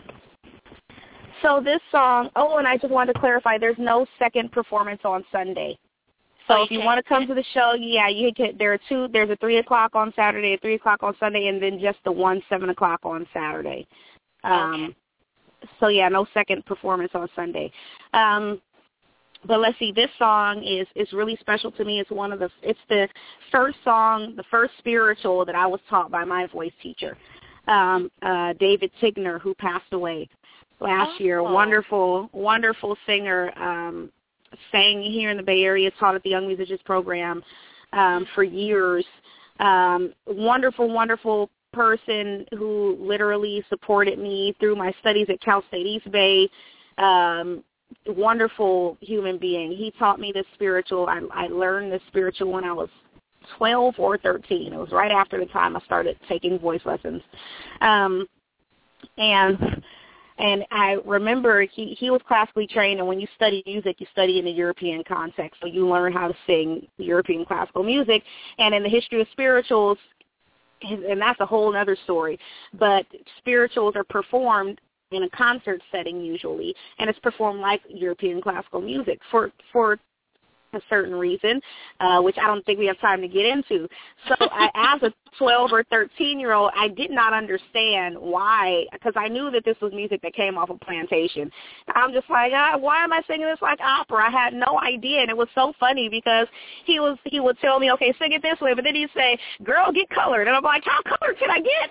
So this song, oh, and I just wanted to clarify, there's no second performance on Sunday. So oh, if you okay. want to come to the show, yeah, you can. There are two. There's a three o'clock on Saturday, a three o'clock on Sunday, and then just the one seven o'clock on Saturday. Um, okay. So yeah, no second performance on Sunday. Um, but let's see, this song is is really special to me. It's one of the. It's the first song, the first spiritual that I was taught by my voice teacher, um, uh, David Tigner, who passed away last oh. year. Wonderful, wonderful singer. Um, sang here in the Bay Area, taught at the Young Musicians Program um, for years. Um, wonderful, wonderful person who literally supported me through my studies at Cal State East Bay. Um, wonderful human being. He taught me this spiritual. I, I learned this spiritual when I was twelve or thirteen. It was right after the time I started taking voice lessons. Um, and And I remember he, he was classically trained, and when you study music, you study in the European context. So you learn how to sing European classical music. And in the history of spirituals, and that's a whole other story, but spirituals are performed in a concert setting usually, and it's performed like European classical music for for a certain reason, uh, which I don't think we have time to get into. So I, as a twelve or thirteen-year-old, I did not understand why, because I knew that this was music that came off of Plantation. I'm just like, ah, why am I singing this like opera? I had no idea, and it was so funny because he was he would tell me, okay, sing it this way, but then he'd say, girl, get colored. And I'm like, how colored can I get?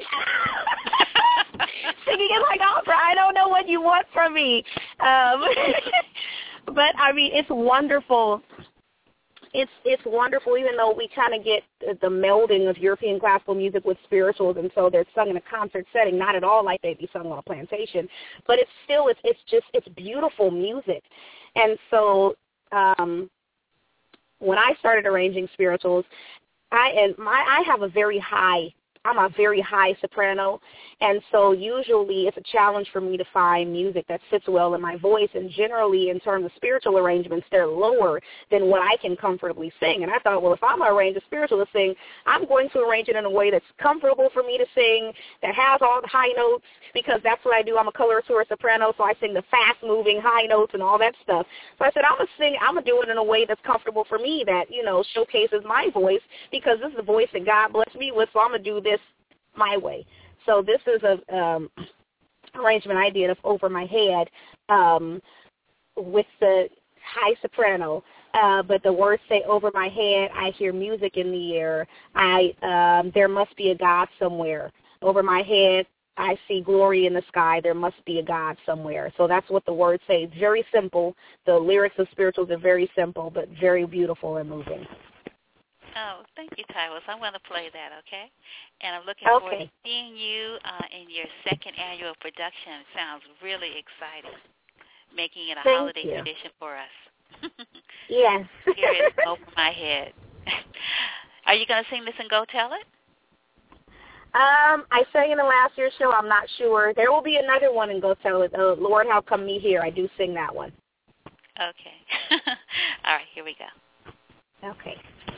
Singing it like opera. I don't know what you want from me. Um, but, I mean, it's wonderful. It's it's wonderful, even though we kind of get the melding of European classical music with spirituals, and so they're sung in a concert setting, not at all like they'd be sung on a plantation. But it's still, it's it's just, it's beautiful music. And so um, when I started arranging spirituals, I and my I have a very high I'm a very high soprano, and so usually it's a challenge for me to find music that fits well in my voice, and generally in terms of spiritual arrangements, they're lower than what I can comfortably sing. And I thought, well, if I'm going to arrange a spiritual to sing, I'm going to arrange it in a way that's comfortable for me to sing, that has all the high notes, because that's what I do. I'm a coloratura soprano, so I sing the fast-moving high notes and all that stuff. So I said, I'm going to sing, I'm going to do it in a way that's comfortable for me, that, you know, showcases my voice, because this is the voice that God blessed me with, so I'm going to do this my way. So this is a um, arrangement I did of Over My Head um, with the high soprano. Uh, but the words say, over my head, I hear music in the air. I um, there must be a God somewhere. Over my head, I see glory in the sky. There must be a God somewhere. So that's what the words say. It's very simple. The lyrics of spirituals are very simple, but very beautiful and moving. Oh, thank you, Tyrus. I'm going to play that, okay? And I'm looking okay. forward to seeing you uh, in your second annual production. It sounds really exciting, making it a thank holiday you. tradition for us. Yes. Here it is, over my head. Are you going to sing this and Go Tell It? Um, I sang in the last year's show. I'm not sure. There will be another one in Go Tell It. Uh, Lord, How Come Me Here. I do sing that one. Okay. All right, here we go. Okay.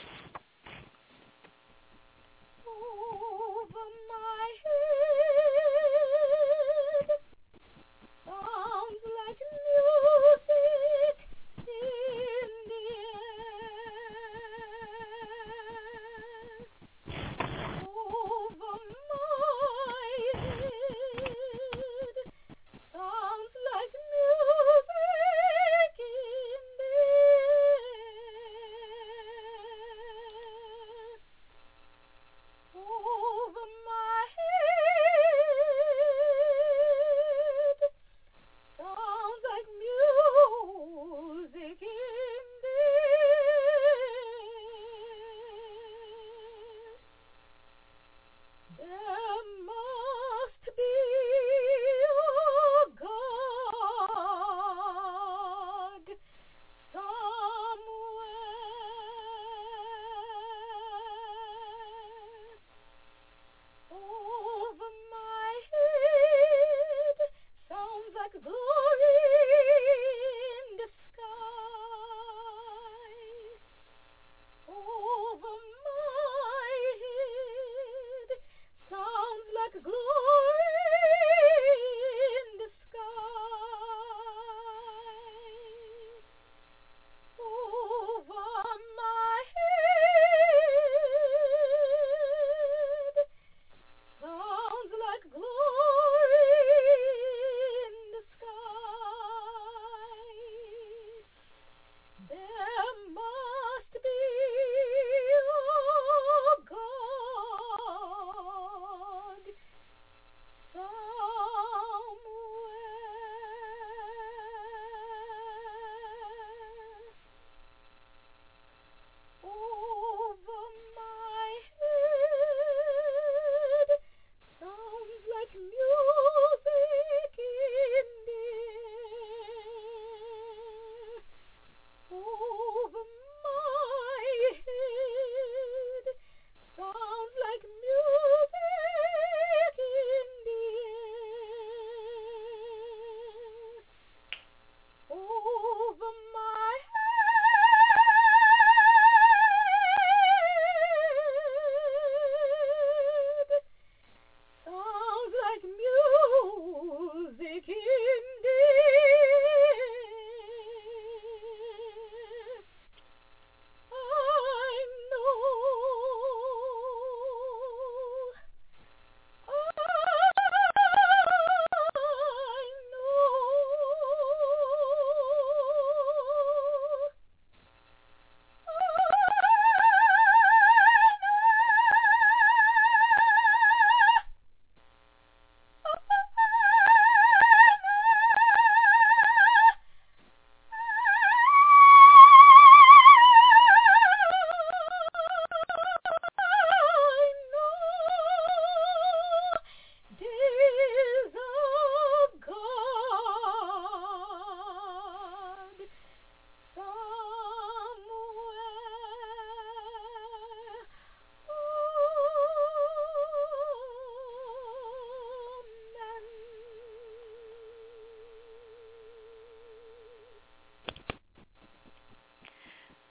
Over my head sounds like music in the air. Over my head sounds like music in the air.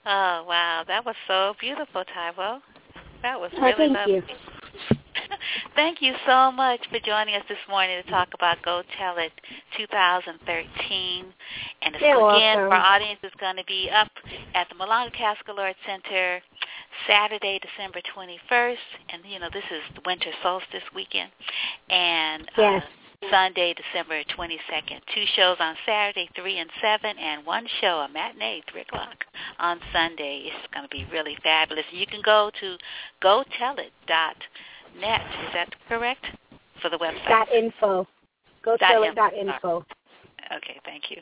Oh, wow. That was so beautiful, Taiwo. That was Oh, really thank lovely. you. Thank you so much for joining us this morning to talk about Go Tell It twenty thirteen. And it's, You're again, welcome. for our audience, is going to be up at the Malanga Cascalord Center Saturday, December twenty-first. And, you know, this is the winter solstice weekend. And Yes. uh, Sunday, December twenty-second. Two shows on Saturday, three and seven, and one show, a matinee, three o'clock on Sunday. It's going to be really fabulous. You can go to go tell it dot net. Is that correct for the website? Dot info. Go tell it dot info. Okay, thank you.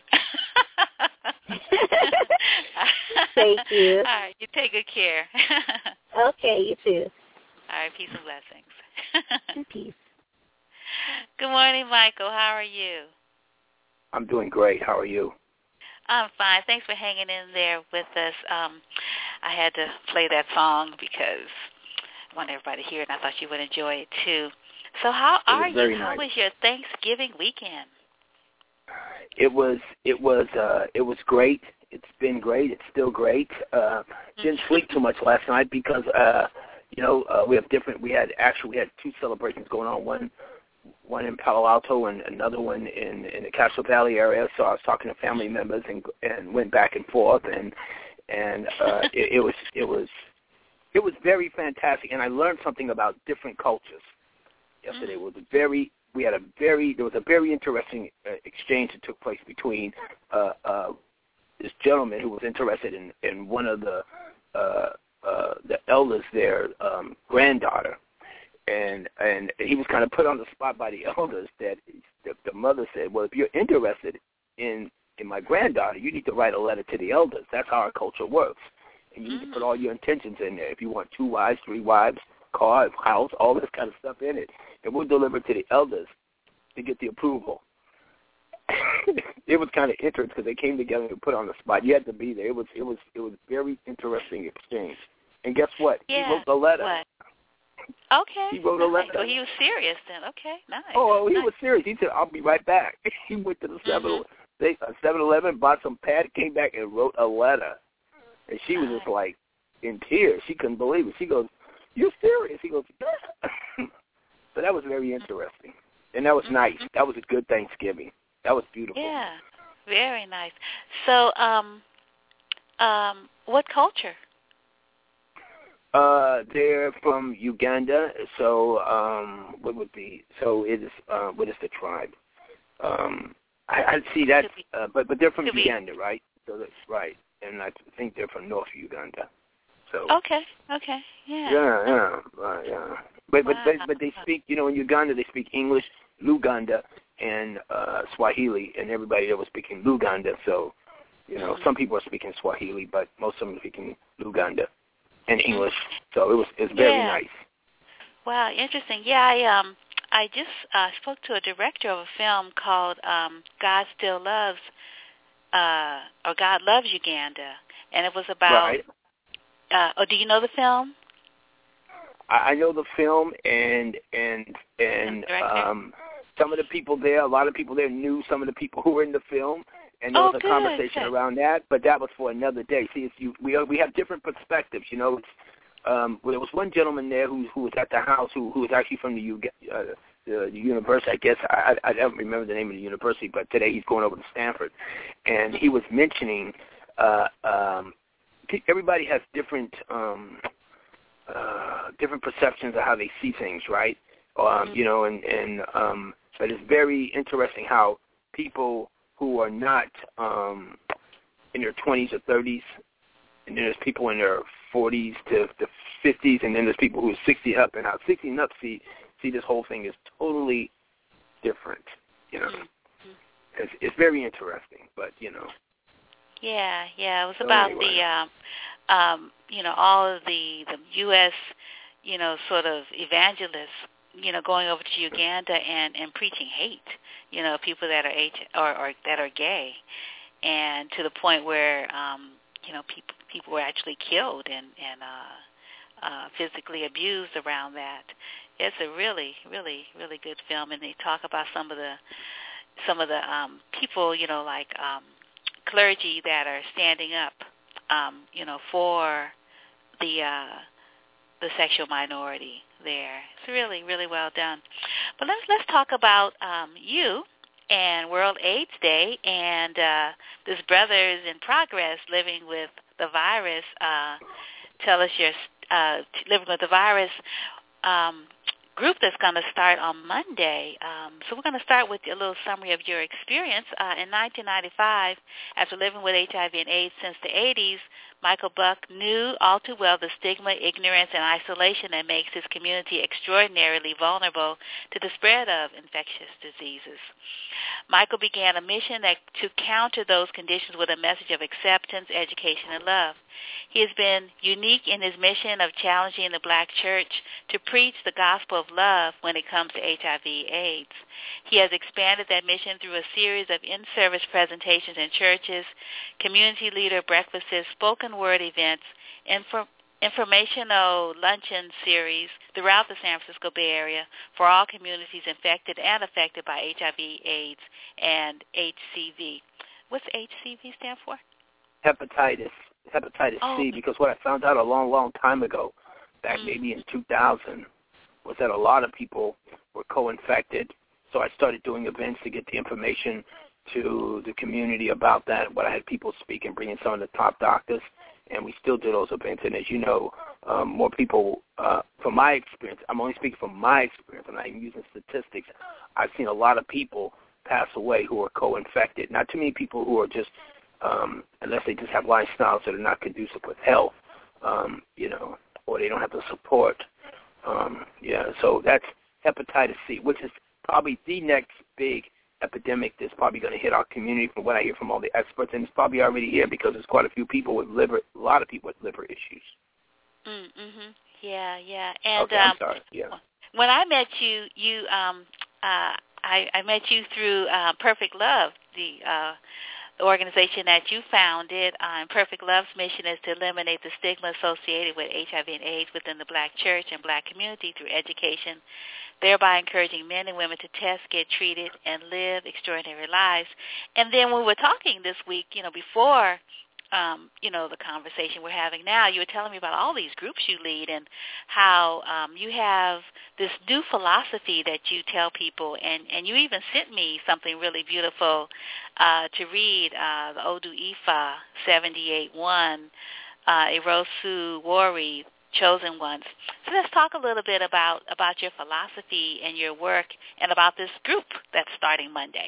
Thank you. All right, you take good care. Okay, you too. All right, peace and blessings. Peace. Good morning, Michael. How are you? I'm doing great. How are you? I'm fine. Thanks for hanging in there with us. Um, I had to play that song because I want everybody to hear it, and I thought you would enjoy it too. So how are you? Very How nice. was your Thanksgiving weekend? It was it was uh, it was great. It's been great. It's still great. Uh, didn't sleep too much last night because uh, you know uh, we have different. We had actually we had two celebrations going on. One one in Palo Alto and another one in in the Castro Valley area. So I was talking to family members and and went back and forth and and uh, it, it was it was it was very fantastic. And I learned something about different cultures yesterday. It was a very we had a very there was a very interesting uh, exchange that took place between uh, uh, this gentleman who was interested in, in one of the uh, uh, the elders, their um, granddaughter, and and he was kind of put on the spot by the elders. That the, the mother said, "Well, if you're interested in in my granddaughter, you need to write a letter to the elders. That's how our culture works, and you need to put all your intentions in there. If you want two wives, three wives, car, house, all this kind of stuff in it, and we'll deliver it to the elders to get the approval." It was kind of interesting because they came together and put on the spot. You had to be there. It was it was it was very interesting exchange. And guess what? Yeah. He wrote a letter. What? Okay. He wrote a nice. letter. So he was serious then. Okay, nice. Oh, he nice. was serious. He said, "I'll be right back." He went to the seven they uh, seven Eleven, bought some pad, came back and wrote a letter. And she was just like in tears. She couldn't believe it. She goes, "You're serious?" He goes, "Yeah." So that was very interesting. And that was Mm-hmm. nice. That was a good Thanksgiving. That was beautiful. Yeah, very nice. So, um, um, what culture? Uh, they're from Uganda. So, um, what would be? So it is. Uh, what is the tribe? Um, I, I see that. Uh, but but they're from Could be. Uganda, right? So that's right. And I think they're from North Uganda. So. Okay. Okay. Yeah. Yeah, yeah, uh, yeah. But but Wow. but but they speak. You know, in Uganda they speak English, Luganda, and uh, Swahili, and everybody there was speaking Luganda. So, you know, some people are speaking Swahili, but most of them are speaking Luganda and English. So it was it's very Yeah. nice. Wow, interesting. Yeah, I um I just uh, spoke to a director of a film called um, God Still Loves uh, or God Loves Uganda, and it was about. Right. Uh, oh, do you know the film? I, I know the film, and and and um, some of the people there, a lot of people there knew some of the people who were in the film, and there Oh, was a good, conversation good. around that. But that was for another day. See, it's, you, we we have different perspectives. You know, it's, um, well, there was one gentleman there who who was at the house who who was actually from the U, uh, the, the university. I guess I I don't remember the name of the university, but today he's going over to Stanford, and he was mentioning. Uh, um, Everybody has different um, uh, different perceptions of how they see things, right? Um, Mm-hmm. You know, and and um, but it's very interesting how people who are not um, in their twenties or thirties, and then there's people in their forties to the fifties, and then there's people who are sixty up, and how sixty and up see see this whole thing is totally different. You know, Mm-hmm. it's it's very interesting, but you know. Yeah, yeah. It was So about anyway. the, um, um, you know, all of the the U S, you know, sort of evangelists, you know, going over to Uganda and, and preaching hate, you know, people that are H or, or that are gay, and to the point where, um, you know, people people were actually killed and and uh, uh, physically abused around that. It's a really, really, really good film, and they talk about some of the some of the um, people, you know, like. Um, clergy that are standing up um, you know, for the uh, the sexual minority there. It's really, really well done. But let's let's talk about um, you and World AIDS Day and uh, this Brothers in Progress living with the virus. Uh, tell us your uh, living with the virus um, group that's going to start on Monday. Um, so we're going to start with a little summary of your experience. Uh, in nineteen ninety-five, after living with H I V and AIDS since the eighties, Michael Buck knew all too well the stigma, ignorance, and isolation that makes his community extraordinarily vulnerable to the spread of infectious diseases. Michael began a mission that, to counter those conditions with a message of acceptance, education, and love. He has been unique in his mission of challenging the black church to preach the gospel of love when it comes to H I V AIDS. He has expanded that mission through a series of in-service presentations in churches, community leader breakfasts, spoken word events, info, informational luncheon series throughout the San Francisco Bay Area for all communities infected and affected by H I V, AIDS, and H C V. What's H C V stand for? Hepatitis. Hepatitis oh. C, because what I found out a long, long time ago, back mm. maybe in two thousand, was that a lot of people were co-infected. So I started doing events to get the information to the community about that. But I had people speak and bring in some of the top doctors, and we still do those events. And as you know, um, more people, uh, from my experience, I'm only speaking from my experience, I'm not even using statistics, I've seen a lot of people pass away who are co-infected. Not too many people who are just, um, unless they just have lifestyles that are not conducive with health, um, you know, or they don't have the support. Um, yeah, so that's hepatitis C, which is probably the next big epidemic that's probably going to hit our community from what I hear from all the experts, and it's probably already here because there's quite a few people with liver, a lot of people with liver issues. Mm-hmm. Yeah, yeah. And okay, I'm um, sorry. Yeah. When I met you, you um, uh, I, I met you through uh, Perfect Love, the uh, the organization that you founded. Uh, Perfect Love's mission is to eliminate the stigma associated with H I V and AIDS within the black church and black community through education, thereby encouraging men and women to test, get treated, and live extraordinary lives. And then when we were talking this week, you know, before, um, you know, the conversation we're having now, you were telling me about all these groups you lead and how um, you have this new philosophy that you tell people, and, and you even sent me something really beautiful uh, to read, uh, the Odu Ifa seventy-eight one, uh, Erosu Wari, Chosen Ones. So let's talk a little bit about, about your philosophy and your work and about this group that's starting Monday.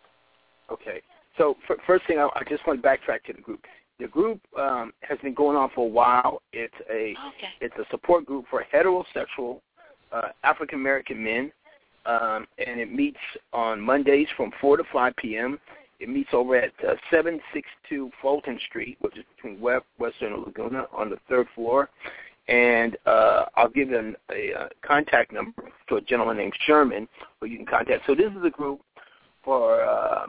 Okay. So for, first thing, I, I just want to backtrack to the group. The group um, has been going on for a while. It's a okay. it's a support group for heterosexual uh, African American men, um, and it meets on Mondays from four to five p.m. It meets over at uh, seven sixty-two Fulton Street, which is between West, Western and Laguna, on the third floor. And uh, I'll give you a, a, a contact number to a gentleman named Sherman who you can contact. So this is a group for uh,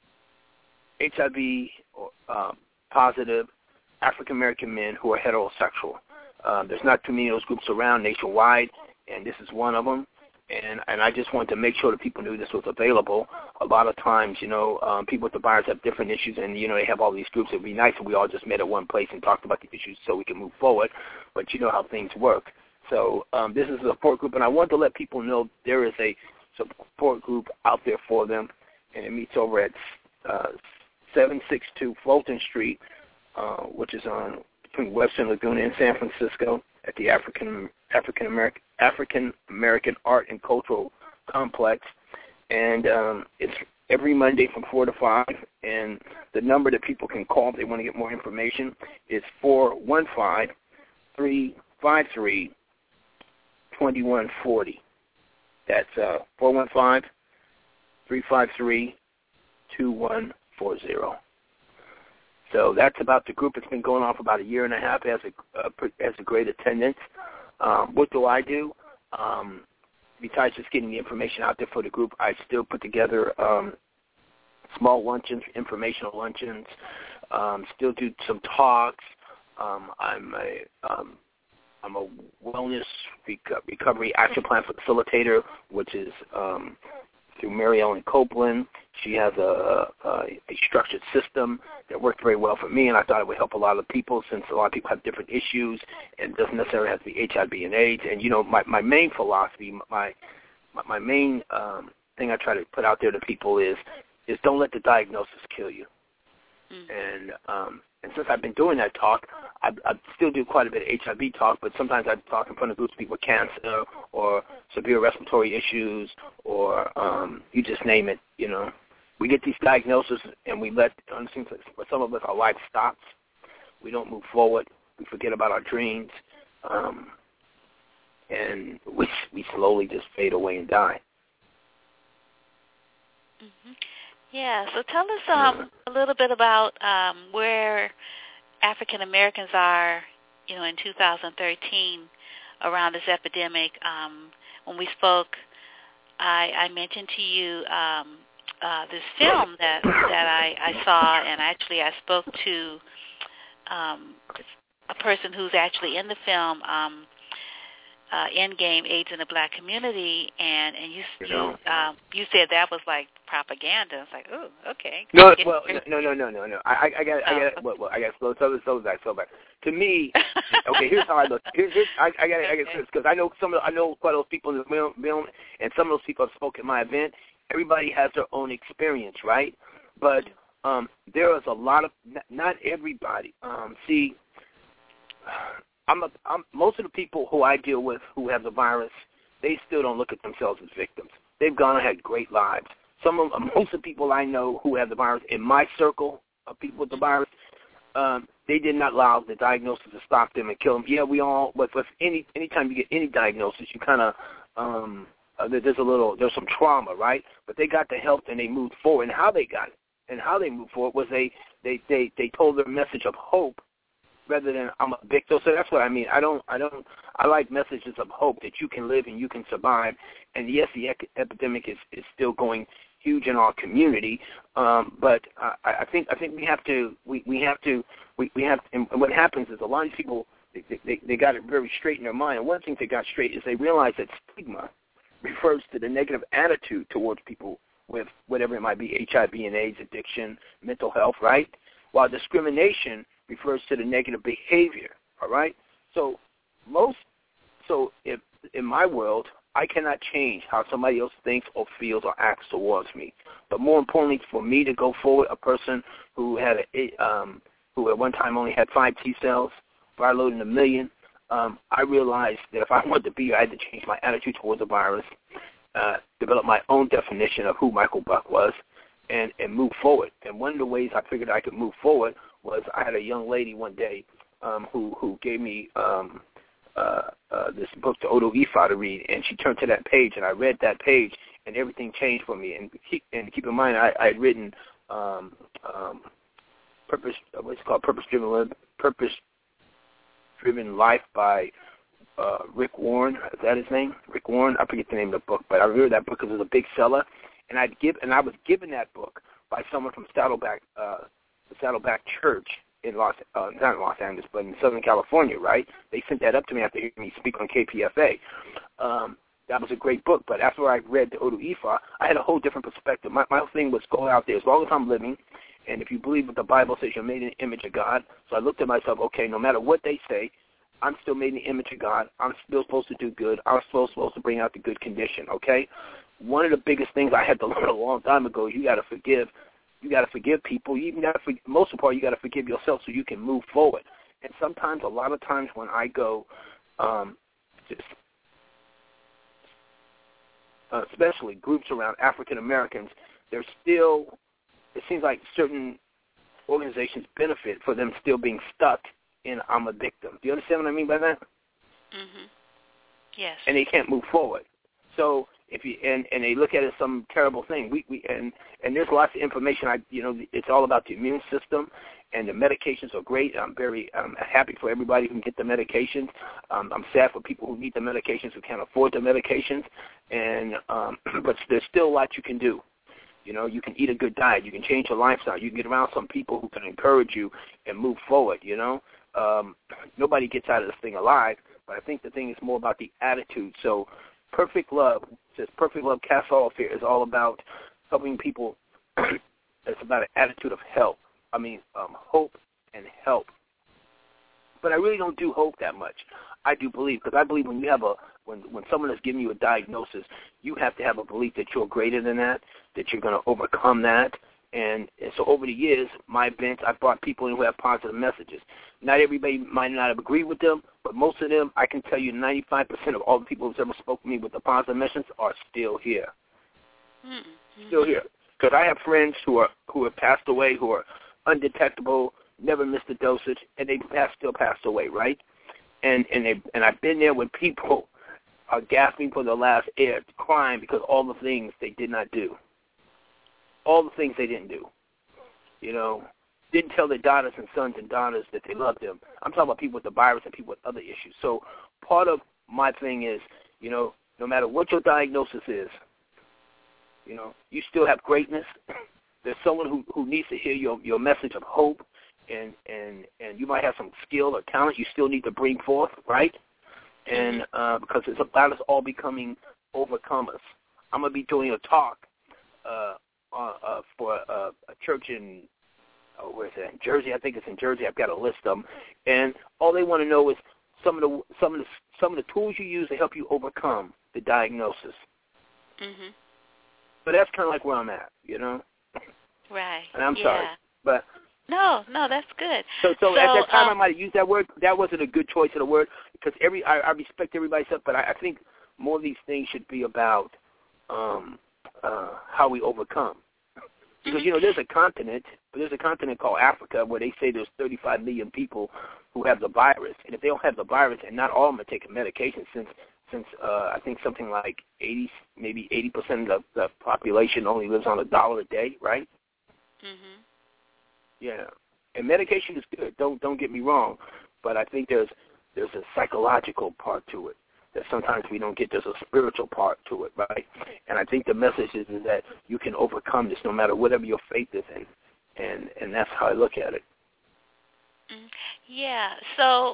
H I V uh, positive African American men who are heterosexual. Um, there's not too many of those groups around nationwide, and this is one of them. And and I just wanted to make sure that people knew this was available. A lot of times, you know, um, people with the virus have different issues, and, you know, they have all these groups. It would be nice if we all just met at one place and talked about the issues so we can move forward, but you know how things work. So um, this is a support group, and I wanted to let people know there is a support group out there for them, and it meets over at uh, seven sixty-two Fulton Street, uh, which is on between Western Laguna and San Francisco at the African African American African American Art and Cultural Complex, and um, it's every Monday from four to five. And the number that people can call if they want to get more information is four one five, three five three, two one four zero. That's uh, four one five, three five three, two one four zero. So that's about the group. It's been going on for about a year and a half. It has a, uh, has a great attendance. Um, what do I do? Um, besides just getting the information out there for the group, I still put together um, small luncheons, informational luncheons, um, still do some talks. Um, I'm a um, I'm a wellness rec- recovery action plan facilitator, which is um, through Mary Ellen Copeland. She has a, a, a structured system that worked very well for me, and I thought it would help a lot of people since a lot of people have different issues and doesn't necessarily have to be H I V and AIDS. And, you know, my, my main philosophy, my my, my main um, thing I try to put out there to people is, is don't let the diagnosis kill you. Mm-hmm. And um, and since I've been doing that talk, I, I still do quite a bit of H I V talk, but sometimes I talk in front of groups of people with cancer or severe respiratory issues or um, you just name it, you know. We get these diagnoses and we let, for some of us, our life stops. We don't move forward. We forget about our dreams. Um, and we we slowly just fade away and die. Mm-hmm. Yeah, so tell us um, a little bit about um, where African Americans are, you know, in two thousand thirteen around this epidemic. Um, when we spoke, I, I mentioned to you um, uh, this film that that I, I saw, and actually I spoke to um, a person who's actually in the film. Um, Uh, Endgame, AIDS in the Black Community, and and you you um, you said that was like propaganda. It's like, oh, okay. No, well, no, no, no, no, no. I, I got, I got, oh. well, well, I got slow, slow, slow back, slow back. To me, okay, here's how I look. Here's, here's I, I got, I got this because I know some of, I know quite a those people in the film, and some of those people have spoken at my event. Everybody has their own experience, right? But um, there is a lot of, not, not everybody. Um, see. I'm a, I'm, most of the people who I deal with who have the virus, they still don't look at themselves as victims. They've gone and had great lives. Some of most of the people I know who have the virus in my circle of people with the virus, um, they did not allow the diagnosis to stop them and kill them. Yeah, we all, but with any anytime you get any diagnosis, you kind of um, uh, there's a little there's some trauma, right? But they got the help and they moved forward. And how they got it and how they moved forward was they they they, they told their message of hope. Rather than I'm a victim, so that's what I mean. I don't, I don't, I like messages of hope that you can live and you can survive. And yes, the ec- epidemic is, is still going huge in our community, um, but I, I think I think we have to, we, we have to, we, we have. And what happens is a lot of people they, they they got it very straight in their mind. And one thing they got straight is they realize that stigma refers to the negative attitude towards people with whatever it might be, H I V and AIDS, addiction, mental health, right? While discrimination refers to the negative behavior, all right? So most, so if in my world, I cannot change how somebody else thinks or feels or acts towards me. But more importantly, for me to go forward, a person who had a, um, who at one time only had five T cells, violating a million, um, I realized that if I wanted to be, I had to change my attitude towards the virus, uh, develop my own definition of who Michael Buck was, and, and move forward. And one of the ways I figured I could move forward was I had a young lady one day um, who who gave me um, uh, uh, this book to Odo Ifa to read, and she turned to that page, and I read that page, and everything changed for me. And keep and keep in mind, I, I had written um, um, purpose what's it called purpose driven purpose driven life by uh, Rick Warren. Is that his name? Rick Warren. I forget the name of the book, but I read that book because it was a big seller, and I'd give and I was given that book by someone from Saddleback. Uh, the Saddleback Church in Los, uh, not in Los Angeles, but in Southern California, right? They sent that up to me after hearing me speak on K P F A. Um, that was a great book, but after I read the Odo Ifa, I had a whole different perspective. My, my thing was go out there as long as I'm living, and if you believe what the Bible says, you're made in the image of God. So I looked at myself, okay, no matter what they say, I'm still made in the image of God. I'm still supposed to do good. I'm still supposed to bring out the good condition, okay? One of the biggest things I had to learn a long time ago is you got to forgive. You got to forgive people. You even got to, most of the part, you got to forgive yourself so you can move forward. And sometimes, a lot of times, when I go, um, just, uh, especially groups around African Americans, there's still, it seems like certain organizations benefit for them still being stuck in I'm a victim. Do you understand what I mean by that? Mm-hmm. Yes. And they can't move forward. So. If you and, and they look at it as some terrible thing, we, we and and there's lots of information. I you know it's all about the immune system, and the medications are great. I'm very I'm happy for everybody who can get the medications. Um, I'm sad for people who need the medications who can't afford the medications, and um, but there's still a lot you can do. You know, you can eat a good diet, you can change your lifestyle, you can get around some people who can encourage you and move forward. You know, um, nobody gets out of this thing alive, but I think the thing is more about the attitude. So. perfect love, says perfect love casts all fear, is all about helping people. It's about an attitude of help. I mean, um, hope and help. But I really don't do hope that much. I do believe, because I believe when you have a, when when someone is giving you a diagnosis, you have to have a belief that you're greater than that, that you're going to overcome that. And, and so over the years, my events, I've brought people in who have positive messages. Not everybody might not have agreed with them, but most of them, I can tell you ninety-five percent of all the people who've ever spoken to me with a positive message are still here. Mm-hmm. Still here. Because I have friends who are who have passed away, who are undetectable, never missed a dosage, and they have still passed away, right? And and they and I've been there when people are gasping for their last air, crying because all the things they did not do. All the things they didn't do. You know, didn't tell their daughters and sons and daughters that they loved them. I'm talking about people with the virus and people with other issues. So part of my thing is, you know, no matter what your diagnosis is, you know, you still have greatness. There's someone who, who needs to hear your, your message of hope, and, and, and you might have some skill or talent you still need to bring forth, right? And uh, because it's about us all becoming overcomers. I'm going to be doing a talk uh, uh, uh, for a, a church in, oh, where is it, in Jersey? I think it's in Jersey. I've got a list of them. And all they want to know is some of the some of the, some of the tools you use to help you overcome the diagnosis. Mm-hmm. But that's kind of like where I'm at, you know? Right. And I'm yeah. sorry. But No, no, that's good. So, so, so at that time um, I might have used that word. That wasn't a good choice of the word because every I, I respect everybody's stuff, but I, I think more of these things should be about um, uh, how we overcome. Because, you know, there's a continent, but there's a continent called Africa where they say there's thirty-five million people who have the virus. And if they don't have the virus, and not all of them are taking medication since, since uh, I think something like eighty, maybe eighty percent of the, the population only lives on a dollar a day, right? Mm-hmm. Yeah. And medication is good. Don't don't get me wrong. But I think there's there's a psychological part to it that sometimes we don't get. There's a spiritual part to it, right? And I think the message is, is that you can overcome this no matter whatever your faith is in. And, and that's how I look at it. Yeah. So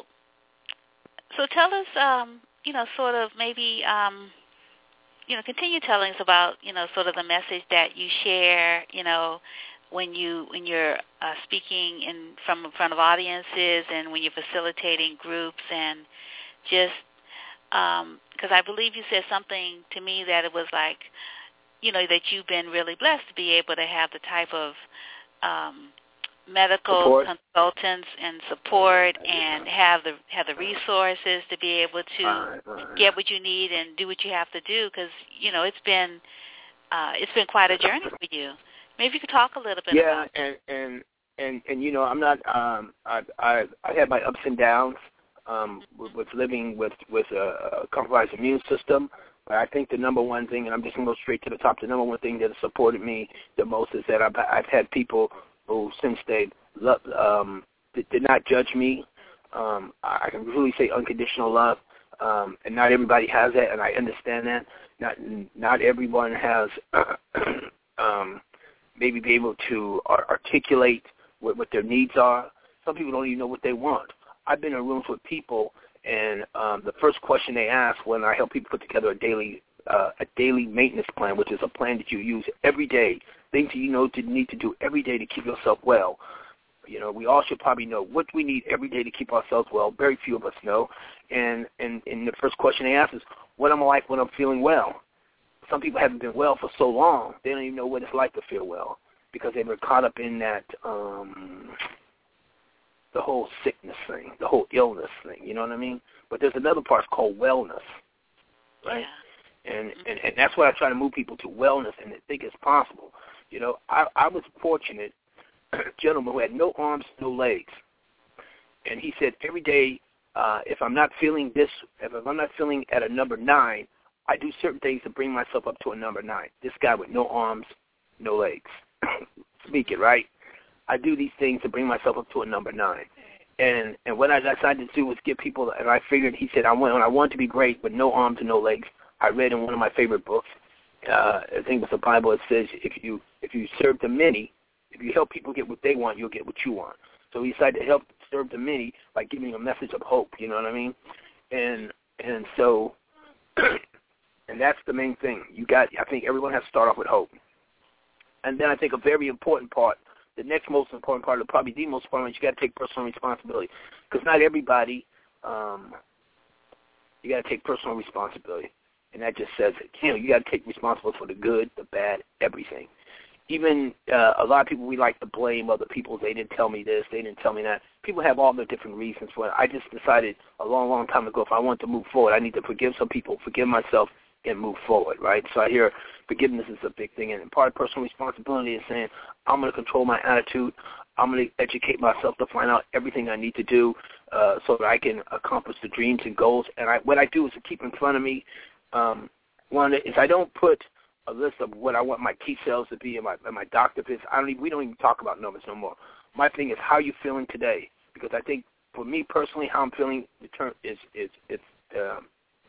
so tell us, um, you know, sort of maybe, um, you know, continue telling us about, you know, sort of the message that you share, you know, when you when you're uh, speaking in from in front of audiences and when you're facilitating groups, and just because um, I believe you said something to me that it was like, you know, that you've been really blessed to be able to have the type of um, medical support. consultants and support, and have the have the resources to be able to all right, all right. get what you need and do what you have to do. Because you know it's been uh, it's been quite a journey for you. Maybe you could talk a little bit yeah, about and, and and and you know, I'm not. Um, I I I had my ups and downs um, with, with living with with a, a compromised immune system. But I think the number one thing, and I'm just going to go straight to the top, the number one thing that has supported me the most is that I've, I've had people who, since they love, um, did, did not judge me. Um, I can really say unconditional love, um, and not everybody has that, and I understand that. Not not everyone has um, maybe be able to articulate what, what their needs are. Some people don't even know what they want. I've been in rooms with people, and um, the first question they ask when I help people put together a daily uh, a daily maintenance plan, which is a plan that you use every day, things that you know to need to do every day to keep yourself well. You know, we all should probably know what we need every day to keep ourselves well. Very few of us know. And, and, and the first question they ask is, what am I like when I'm feeling well? Some people haven't been well for so long, they don't even know what it's like to feel well because they were caught up in that, um, the whole sickness thing, the whole illness thing, you know what I mean? But there's another part called wellness, right? Yeah. And, and and that's what I try to move people to, wellness, and I think it's possible. You know, I, I was fortunate, a gentleman who had no arms, no legs, and he said every day, uh, if I'm not feeling this, if I'm not feeling at a number nine, I do certain things to bring myself up to a number nine. This guy with no arms, no legs, speak it, right? I do these things to bring myself up to a number nine. And and what I decided to do was give people, and I figured, he said, I want, when I want to be great with no arms and no legs, I read in one of my favorite books, uh, I think it's the Bible, it says, if you if you serve the many, if you help people get what they want, you'll get what you want. So he decided to help serve the many by giving a message of hope, you know what I mean? And and so And that's the main thing. You got. I think everyone has to start off with hope. And then I think a very important part, the next most important part, or probably the most important, is you got to take personal responsibility, because not everybody. Um, you got to take personal responsibility, and that just says it. You know, you got to take responsibility for the good, the bad, everything. Even uh, a lot of people, we like to blame other people. They didn't tell me this. They didn't tell me that. People have all their different reasons for it. I just decided a long, long time ago, if I want to move forward, I need to forgive some people, forgive myself, and move forward, right? So I hear forgiveness is a big thing, and part of personal responsibility is saying, I'm going to control my attitude. I'm going to educate myself to find out everything I need to do uh, so that I can accomplish the dreams and goals. And I, what I do is to keep in front of me, um, one is I don't put a list of what I want my T cells to be and my, and my doctor visits. I don't even, we don't even talk about numbers no more. My thing is how you feeling today, because I think for me personally, how I'm feeling is is is um,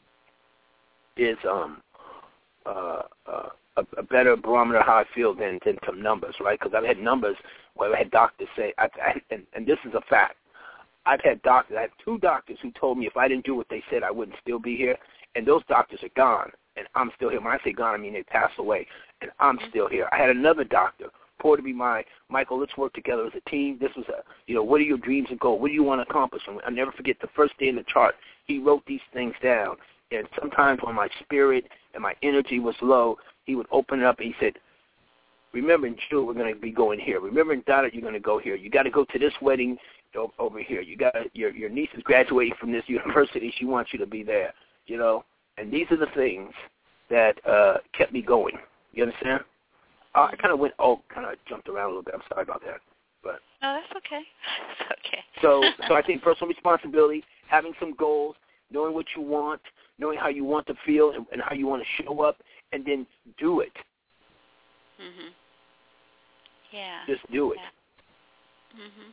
is um uh, uh, a, a better barometer of how I feel than than some numbers, right? Because I've had numbers where I've had doctors say, I, I, and, and this is a fact. I've had doctors, I had two doctors who told me if I didn't do what they said, I wouldn't still be here, and those doctors are gone, and I'm still here. When I say gone, I mean they passed away, and I'm still here. I had another doctor pour to be my, Michael, let's work together as a team. This was a, you know, what are your dreams and goals? What do you want to accomplish? And I'll never forget the first day in the chart, he wrote these things down, and sometimes when my spirit and my energy was low, he would open it up and he said, remember in June we're going to be going here. Remember in Donna you're going to go here. You got to go to this wedding over here. You got your your niece is graduating from this university. She wants you to be there. You know, and these are the things that uh, kept me going. You understand? Uh, I kind of went, oh, kind of jumped around a little bit. I'm sorry about that, but no, that's okay. That's okay. so, so I think personal responsibility, having some goals, knowing what you want, knowing how you want to feel and, and how you want to show up, and then do it. Mhm. Yeah. Just do it. Yeah. Mhm.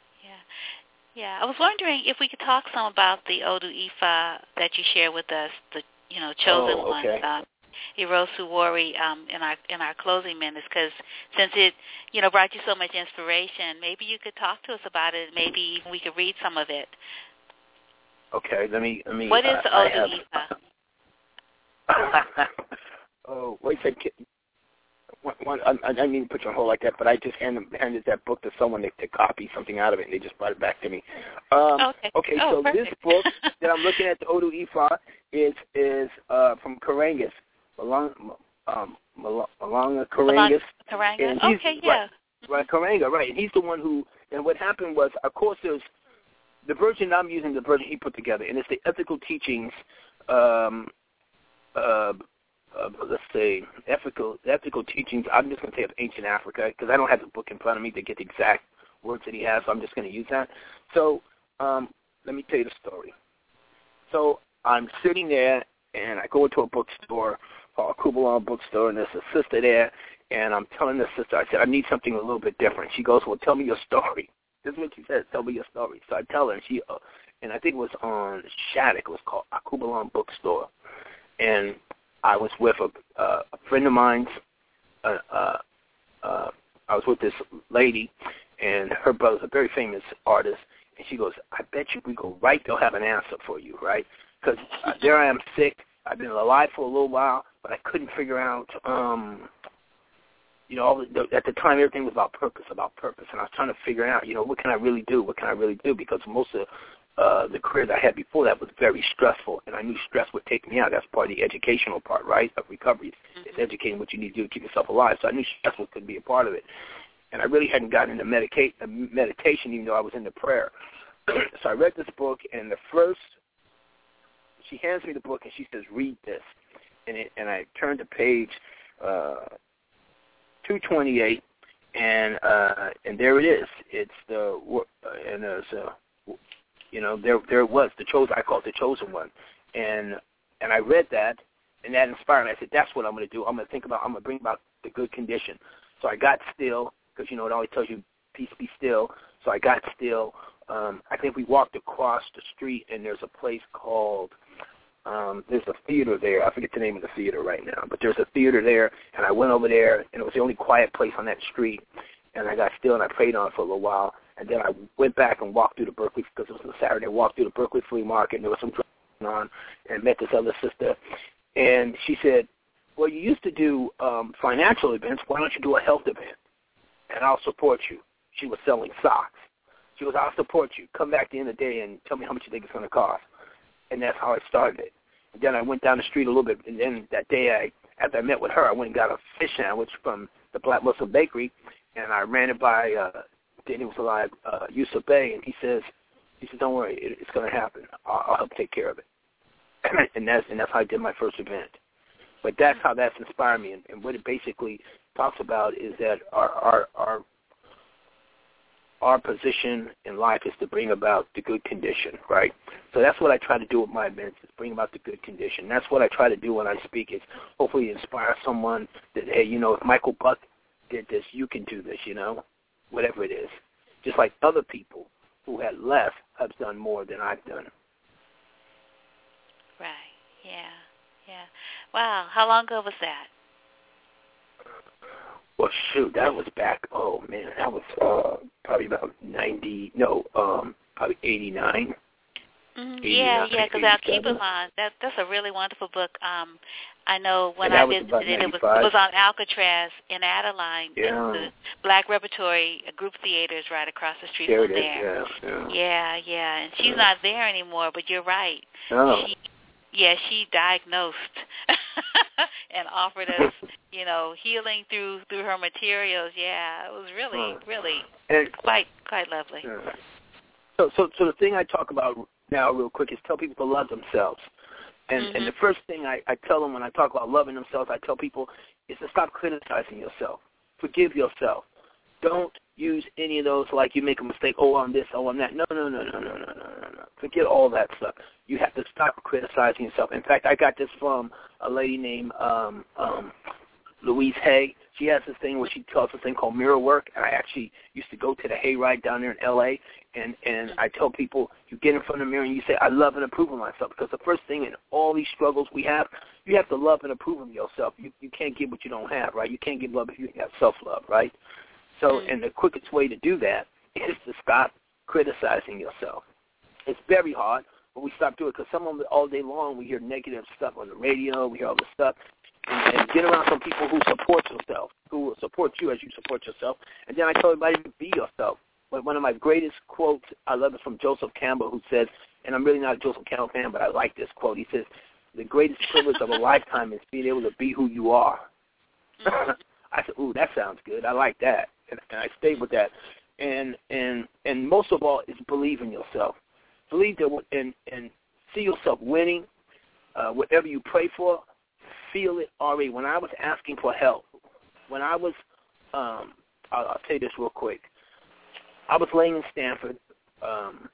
Yeah. Yeah. I was wondering if we could talk some about the Odu Ifa that you share with us, the you know chosen oh, okay. ones, uh, Irosewori, um, in our in our closing minutes, because since it you know brought you so much inspiration, maybe you could talk to us about it. Maybe we could read some of it. Okay. Let me let me. What is uh, the Odu Ifa? oh, wait a second. One, one, I, I didn't mean to put you on hold like that, but I just handed, handed that book to someone to, to copy something out of it, and they just brought it back to me. Um, okay. Okay, oh, so perfect. this book that I'm looking at, the Odu Ifa, is is uh, from Karangas, Malanga, um, Malanga Karangas. Karangas. Okay, yeah. Right, right, Karanga, right. And he's the one who. And what happened was, of course, there's the version I'm using, the version he put together, and it's the ethical teachings. Um, uh, Uh, let's say ethical ethical teachings. I'm just going to say of ancient Africa because I don't have the book in front of me to get the exact words that he has, so I'm just going to use that. So um, let me tell you the story. So I'm sitting there, and I go into a bookstore, called Kubalan Bookstore, and there's a sister there, and I'm telling the sister, I said, I need something a little bit different. She goes, well, tell me your story. This is what she says, tell me your story. So I tell her, and she, uh, and I think it was on Shattuck, it was called Kubalan Bookstore, and I was with a, uh, a friend of mine's. Uh, uh, uh, I was with this lady, and her brother's a very famous artist. And she goes, I bet you if we go right, they'll have an answer for you, right? Because uh, there I am sick. I've been alive for a little while, but I couldn't figure out, um, you know, all the, at the time everything was about purpose, about purpose. And I was trying to figure out, you know, what can I really do? What can I really do? Because most of Uh, the career that I had before that was very stressful, and I knew stress would take me out. That's part of the educational part, right, of recovery. Mm-hmm. It's educating what you need to do to keep yourself alive. So I knew stress could be a part of it. And I really hadn't gotten into medica- meditation, even though I was into prayer. So I read this book, and the first, she hands me the book, and she says, read this. And, it, and I turned to page uh, two twenty-eight, and uh, and there it is. It's the, uh, and there's a, You know, there there it was, the chosen, I call it the chosen one. And and I read that, and that inspired me. I said, that's what I'm going to do. I'm going to think about, I'm going to bring about the good condition. So I got still, because, you know, it always tells you, peace, be still. So I got still. Um, I think we walked across the street, and there's a place called, um, there's a theater there. I forget the name of the theater right now, but there's a theater there, and I went over there, and it was the only quiet place on that street. And I got still, and I prayed on it for a little while. And then I went back and walked through the Berkeley, because it was a Saturday, I walked through the Berkeley Flea Market, and there was some drugs going on, and met this other sister. And she said, well, you used to do um, financial events. Why don't you do a health event? And I'll support you. She was selling socks. She goes, I'll support you. Come back at the end of the day and tell me how much you think it's going to cost. And that's how I started it. And then I went down the street a little bit, and then that day, I, after I met with her, I went and got a fish sandwich from the Black Muscle Bakery, and I ran it by, uh, then he was alive, uh, Yusuf Bey, and he says, he said, don't worry, it, it's going to happen. I'll, I'll help take care of it. and that's and that's how I did my first event. But that's how that's inspired me, and, and what it basically talks about is that our our our our position in life is to bring about the good condition, right? So that's what I try to do with my events, is bring about the good condition. That's what I try to do when I speak, is hopefully inspire someone that, hey, you know, if Michael Buck did this, you can do this, you know, whatever it is. Just like other people who had less have done more than I've done. Right, yeah, yeah. Wow, how long ago was that? Well, shoot, that was back, oh, man, that was uh, probably about ninety, no, um, probably eighty-nine. Mm-hmm. Yeah, yeah, because Al-Keep-A-Lon, that, that's a really wonderful book. Um, I know when I visited it, it was, it was on Alcatraz in Adeline, yeah. in the Black Repertory Group Theaters right across the street there from it there. Is, yeah, yeah. yeah, yeah, and she's yeah. not there anymore, but you're right. No. She, yeah, she diagnosed and offered us, you know, healing through through her materials. Yeah, it was really, huh. really and, quite quite lovely. Yeah. So, so, so the thing I talk about now, real quick, is tell people to love themselves. And mm-hmm. and the first thing I, I tell them when I talk about loving themselves, I tell people is to stop criticizing yourself. Forgive yourself. Don't use any of those like you make a mistake, oh, I'm this, oh, I'm that. No, no, no, no, no, no, no, no, no. Forget all that stuff. You have to stop criticizing yourself. In fact, I got this from a lady named um, um, Louise Hay. She has this thing where she tells this thing called mirror work, and I actually used to go to the Hayride down there in L A, and, and I tell people, you get in front of the mirror and you say, I love and approve of myself, because the first thing in all these struggles we have, you have to love and approve of yourself. You, you can't give what you don't have, right? You can't give love if you have self-love, right? So, and the quickest way to do that is to stop criticizing yourself. It's very hard, but we stop doing it, because some of them all day long we hear negative stuff on the radio, we hear all this stuff, and, and get around some people who support yourself, who will support you as you support yourself. And then I tell everybody to be yourself. But one of my greatest quotes, I love it, from Joseph Campbell, who says, and I'm really not a Joseph Campbell fan, but I like this quote. He says, the greatest privilege of a lifetime is being able to be who you are. I said, ooh, that sounds good. I like that. And, and I stayed with that. And and and most of all is believe in yourself. Believe that, and, and see yourself winning. Uh, whatever you pray for, feel it already. When I was asking for help, when I was, um, I'll, I'll tell you this real quick. I was laying in Stanford. Um,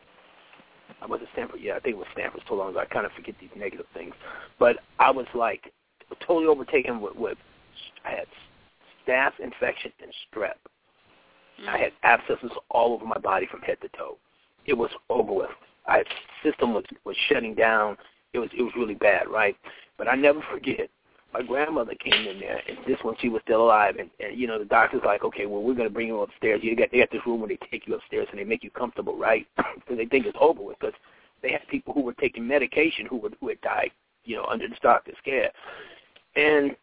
I was at Stanford. Yeah, I think it was Stanford so long ago. I kind of forget these negative things. But I was like totally overtaken with, with I had staph infection and strep. Mm-hmm. I had abscesses all over my body from head to toe. It was over with. My system was, was shutting down. It was it was really bad, right? But I never forget. My grandmother came in there, and this one, she was still alive, and, and you know, the doctor's like, okay, well, we're going to bring you upstairs. You got, they got this room where they take you upstairs, and they make you comfortable, right? Because they think it's over with, because they had people who were taking medication who, were, who had died, you know, under the doctor's care. And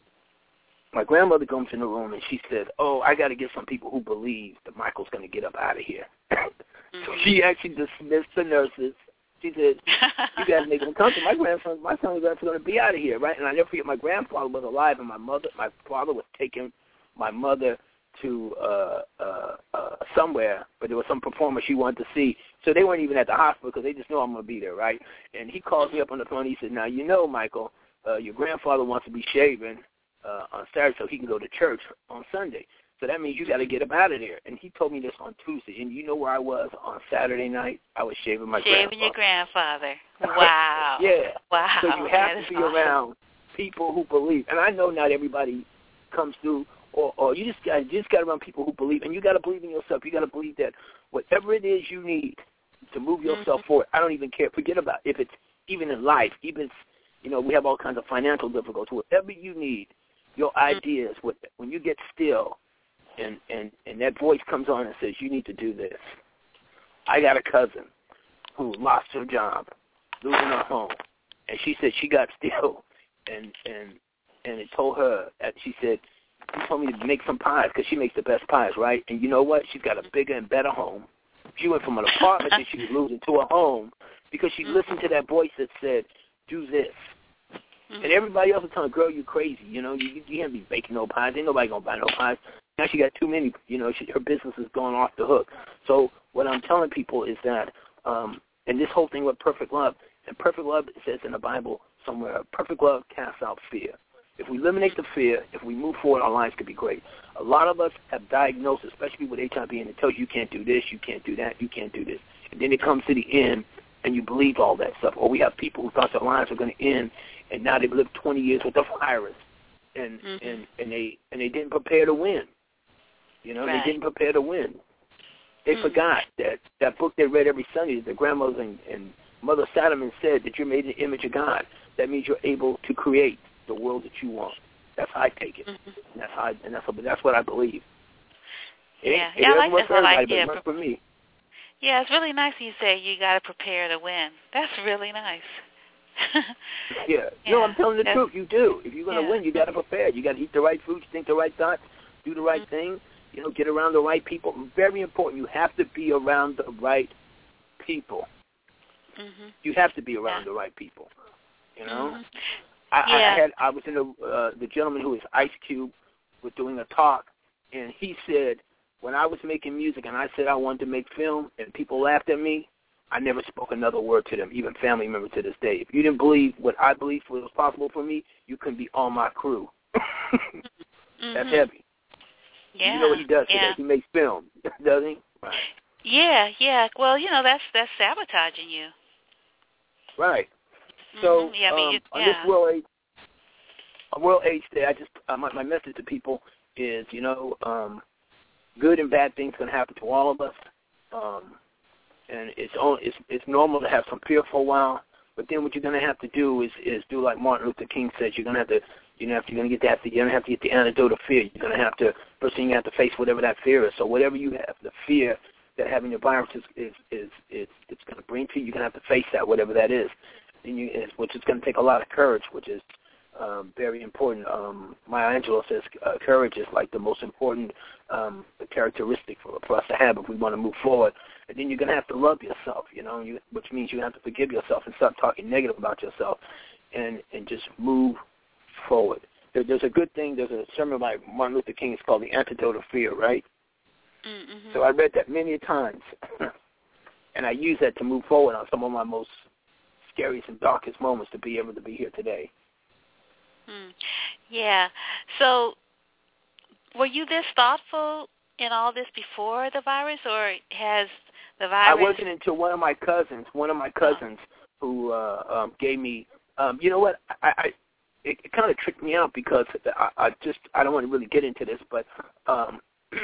my grandmother comes in the room, and she says, oh, I got to get some people who believe that Michael's going to get up out of here. Mm-hmm. So she actually dismissed the nurses. She said, you guys make them comfortable. My grandson, my son was going to be out of here, right? And I never forget, my grandfather was alive, and my mother, my father was taking my mother to uh, uh, uh, somewhere, but there was some performer she wanted to see. So they weren't even at the hospital because they just know I'm going to be there, right? And he calls me up on the phone. He said, now, you know, Michael, uh, your grandfather wants to be shaven uh, on Saturday so he can go to church on Sunday. So that means you got to get up out of there. And he told me this on Tuesday. And you know where I was on Saturday night? I was shaving my shaving grandfather. your grandfather. Wow. Yeah. Wow. So you have that to be awesome. around people who believe. And I know not everybody comes through, or, or you just got you just got around people who believe. And you got to believe in yourself. You got to believe that whatever it is you need to move yourself mm-hmm. forward, I don't even care. Forget about if it's even in life, even, you know, we have all kinds of financial difficulties. Whatever you need, your ideas, when you get still, And, and, and that voice comes on and says, you need to do this. I got a cousin who lost her job, losing her home. And she said she got still, and and and it told her that she said, "You told me to make some pies because she makes the best pies, right?" And you know what? She's got a bigger and better home. She went from an apartment that she was losing to a home because she listened to that voice that said, "Do this." Mm-hmm. And everybody else was telling her, "Girl, you crazy. You know, you, you can't be baking no pies. Ain't nobody gonna buy no pies." Now she got too many. You know, she, her business is going off the hook. So what I'm telling people is that, um, and this whole thing with perfect love, and perfect love, it says in the Bible somewhere, perfect love casts out fear. If we eliminate the fear, if we move forward, our lives could be great. A lot of us have diagnosed, especially with H I V, and it tells you you can't do this, you can't do that, you can't do this. And then it comes to the end, and you believe all that stuff. Or we have people who thought their lives were going to end, and now they've lived twenty years with the virus, and mm-hmm. and, and they and they didn't prepare to win. You know, right. They didn't prepare to win. They mm-hmm. forgot that that book they read every Sunday that their grandmothers and, and Mother Salomon said that you're made in the image of God. That means you're able to create the world that you want. That's how I take it. Mm-hmm. And that's how I, and that's what, that's what I believe. It, yeah, it yeah, I like work this. for everybody, I like, but yeah, it works for me. Yeah, it's really nice you say you got to prepare to win. That's really nice. yeah. yeah, no, I'm telling the that's, truth. You do. If you're going to yeah. win, you got to prepare. You got to eat the right food, think the right thoughts, do the right mm-hmm. thing. You know, get around the right people. Very important. You have to be around the right people. Mm-hmm. You have to be around yeah. the right people. You know, mm-hmm. I, yeah. I had I was in the uh, the gentleman who is Ice Cube was doing a talk, and he said when I was making music and I said I wanted to make film and people laughed at me, I never spoke another word to them, even family members to this day. If you didn't believe what I believed was possible for me, you couldn't be on my crew. mm-hmm. That's heavy. Yeah. You know what he does yeah. today? He makes film, doesn't he? Right. Yeah, yeah. Well, you know, that's that's sabotaging you. Right. So mm-hmm. yeah, I mean, um, you, on yeah. this World AIDS, on World AIDS Day, I just uh, my, my message to people is, you know, um, good and bad things can happen to all of us, um, and it's on, it's it's normal to have some fear for a while. But then what you're going to have to do is is do like Martin Luther King said. You're going to have to you know you're going to get that you're going to have to get the antidote of fear. You're going to have to first thing you have to face whatever that fear is. So whatever you have, the fear that having the virus is is is, is it's going to bring to you, you're going to have to face that, whatever that is. And you, which is going to take a lot of courage, which is um, very important. Um, Maya Angelou says uh, courage is like the most important um, characteristic for, for us to have if we want to move forward. And then you're going to have to love yourself, you know, you, which means you have to forgive yourself and stop talking negative about yourself, and, and just move forward. There, there's a good thing. There's a sermon by Martin Luther King. It's called The Antidote of Fear, right? Mm-hmm. So I read that many times, and I use that to move forward on some of my most scariest and darkest moments to be able to be here today. Hmm. Yeah. So were you this thoughtful in all this before the virus, or has the virus... I wasn't until one of my cousins, one of my cousins oh. who uh, um, gave me, um, you know what, I, I it, it kind of tricked me out because I, I just, I don't want to really get into this, but um,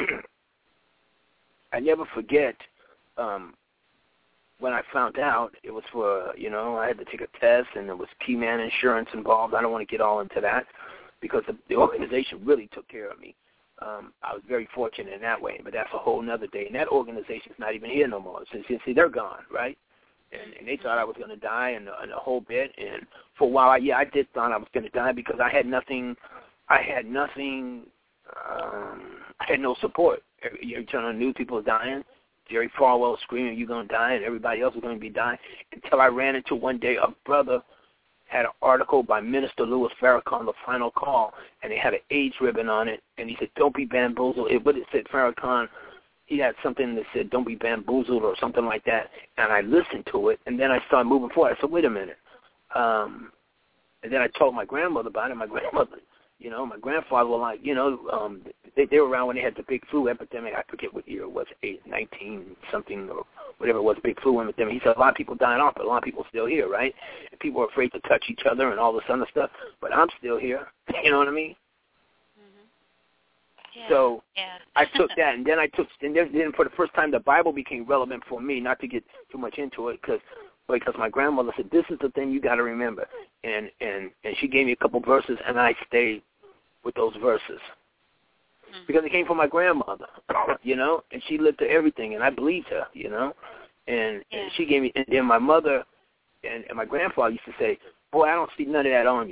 I never forget um, when I found out it was for, you know, I had to take a test and there was Keyman Insurance involved. I don't want to get all into that because the, the organization really took care of me. Um, I was very fortunate in that way, but that's a whole nother day. And that organization's not even here no more. So, see, they're gone, right? And, and they thought I was going to die and, and a whole bit. And for a while, I, yeah, I did thought I was going to die because I had nothing. I had nothing. Um, I had no support. Every, you turn on the news, people are dying. Jerry Falwell screaming, "You're going to die," and everybody else was going to be dying. Until I ran into one day a brother had an article by Minister Louis Farrakhan, The Final Call, and they had an AIDS ribbon on it, and he said, "Don't be bamboozled." It, what it said, Farrakhan, he had something that said, "Don't be bamboozled," or something like that, and I listened to it, and then I started moving forward. I said, wait a minute. Um, and then I told my grandmother about it. My grandmother, you know, my grandfather were like, you know, um, they, they were around when they had the big flu epidemic. I forget what year it was, eight, nineteen something or whatever it was, big flu epidemic. He said a lot of people dying off, but a lot of people still here, right? And people are afraid to touch each other and all this other stuff, but I'm still here. You know what I mean? Mm-hmm. Yeah. So yeah. I took that, and then I took, and then, then for the first time, the Bible became relevant for me. Not to get too much into it, because because my grandmother said, "This is the thing you got to remember," and and and she gave me a couple verses, and I stayed with those verses. Because it came from my grandmother, you know, and she lived to everything, and I believed her, you know, and, yeah. and she gave me, and then my mother and, and my grandfather used to say, "Boy, I don't see none of that on you."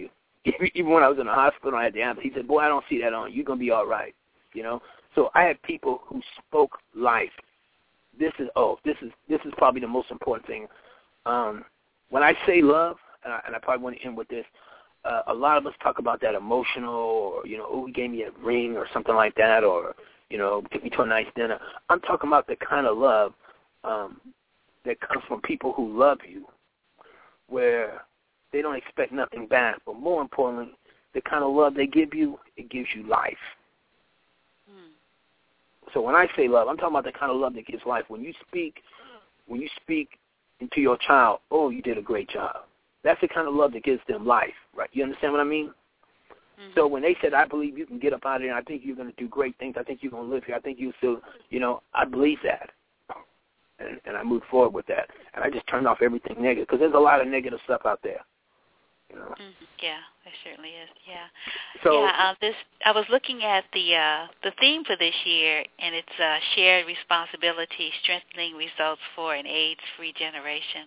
Even when I was in the hospital, I had the ambulance. He said, boy, I don't see that on you. You're going to be all right, you know. So I had people who spoke life. This is, oh, this is this is probably the most important thing. Um, when I say love, and I, and I probably want to end with this, uh, a lot of us talk about that emotional or, you know, oh, he gave me a ring or something like that, or, you know, took me to a nice dinner. I'm talking about the kind of love um, that comes from people who love you, where they don't expect nothing back, but more importantly, the kind of love they give you, it gives you life. Mm. So when I say love, I'm talking about the kind of love that gives life. When you speak, when you speak into your child, oh, you did a great job. That's the kind of love that gives them life, right? You understand what I mean? Mm-hmm. So when they said, I believe you can get up out of here, and I think you're going to do great things, I think you're going to live here, I think you still, you know, I believe that. And, and I moved forward with that. And I just turned off everything negative, because there's a lot of negative stuff out there. You know? Mm-hmm. Yeah, there certainly is. Yeah. So, yeah. Uh, this I was looking at the uh, the theme for this year, and it's uh, shared responsibility, strengthening results for an AIDS-free generation.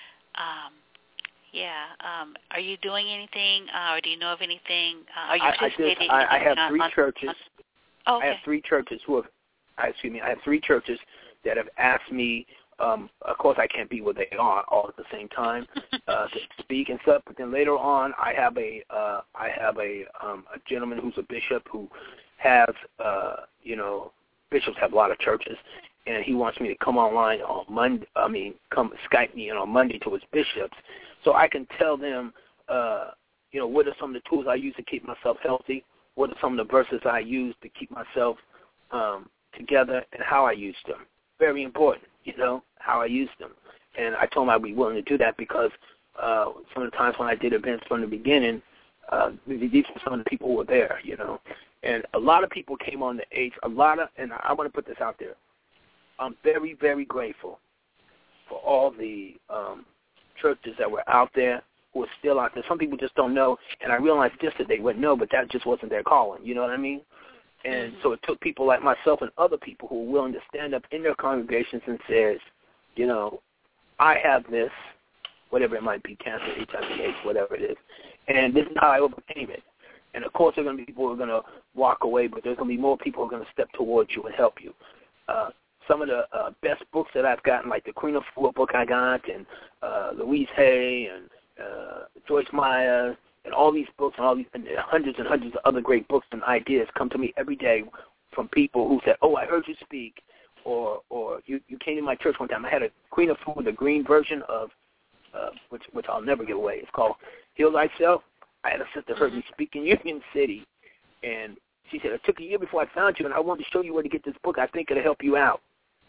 Um, yeah. Um, are you doing anything, uh, or do you know of anything? Uh, are you participating? I, just, I, I have on, three on, churches. On, oh, okay. I have three churches who have. I, excuse me. I have three churches that have asked me. Um, of course, I can't be where they are all at the same time uh, to speak and stuff. But then later on, I have a uh, I have a um, a gentleman who's a bishop who has uh, you know bishops have a lot of churches, and he wants me to come online on Monday. I mean, come Skype me in on Monday to his bishops, so I can tell them uh, you know what are some of the tools I use to keep myself healthy, what are some of the verses I use to keep myself um, together, and how I use them. Very important. You know, how I use them. And I told him I'd be willing to do that because uh, some of the times when I did events from the beginning, uh, these were some of the people who were there, you know. And a lot of people came on the AIDS, a lot of, and I want to put this out there. I'm very, very grateful for all the um, churches that were out there who are still out there. Some people just don't know, and I realized just that they wouldn't know, but that just wasn't their calling, you know what I mean? And so it took people like myself and other people who were willing to stand up in their congregations and says, you know, I have this, whatever it might be, cancer, H I V, AIDS, whatever it is, and this is how I overcame it. And, of course, there are going to be people who are going to walk away, but there's going to be more people who are going to step towards you and help you. Uh, some of the uh, best books that I've gotten, like the Queen of Four book I got, and uh, Louise Hay, and uh, Joyce Meyer, and all these books and all these and hundreds and hundreds of other great books and ideas come to me every day from people who said, oh, I heard you speak, or or you, you came to my church one time. I had a Queen of Food, the green version of, uh, which which I'll never give away. It's called Heal Thyself. I had a sister heard me speak in Union City, and she said, it took a year before I found you, and I wanted to show you where to get this book. I think it'll help you out.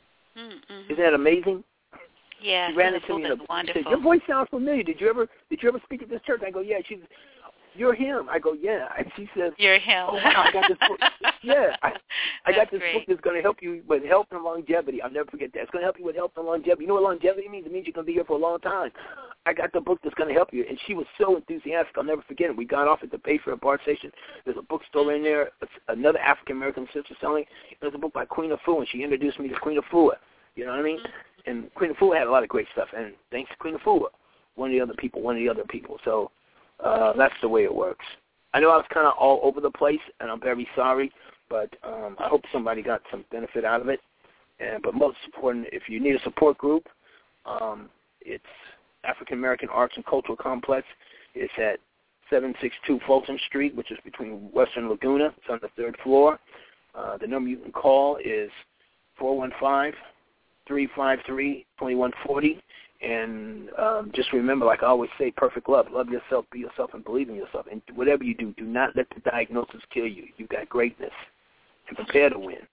Mm-hmm. Isn't that amazing? Yeah, she ran into me in a, she said, your voice sounds familiar. Did you ever did you ever speak at this church? I go, yeah. She said, you're him. I go, yeah. And she says, you're him. Oh, wow, I got this book. Yeah, I, I got this great. book that's going to help you with health and longevity. I'll never forget that. It's going to help you with health and longevity. You know what longevity means? It means you're going to be here for a long time. I got the book that's going to help you. And she was so enthusiastic. I'll never forget it. We got off at the Bayfair BART station. There's a bookstore in there. It's another African-American sister selling. There's a book by Queen of Fu, and she introduced me to Queen of Fu. You know what I mean? And Queen of Fu had a lot of great stuff. And thanks to Queen of Fu, one of the other people, one of the other people. So uh, that's the way it works. I know I was kind of all over the place, and I'm very sorry, but um, I hope somebody got some benefit out of it. And but most important, if you need a support group, um, it's African American Arts and Cultural Complex. It's at seven sixty-two Fulton Street, which is between Western Laguna. It's on the third floor. Uh, the number you can call is four one five, three five three, two one four zero. And um, just remember, like I always say, perfect love. Love yourself, be yourself, and believe in yourself. And whatever you do, do not let the diagnosis kill you. You've got greatness, and prepare to win.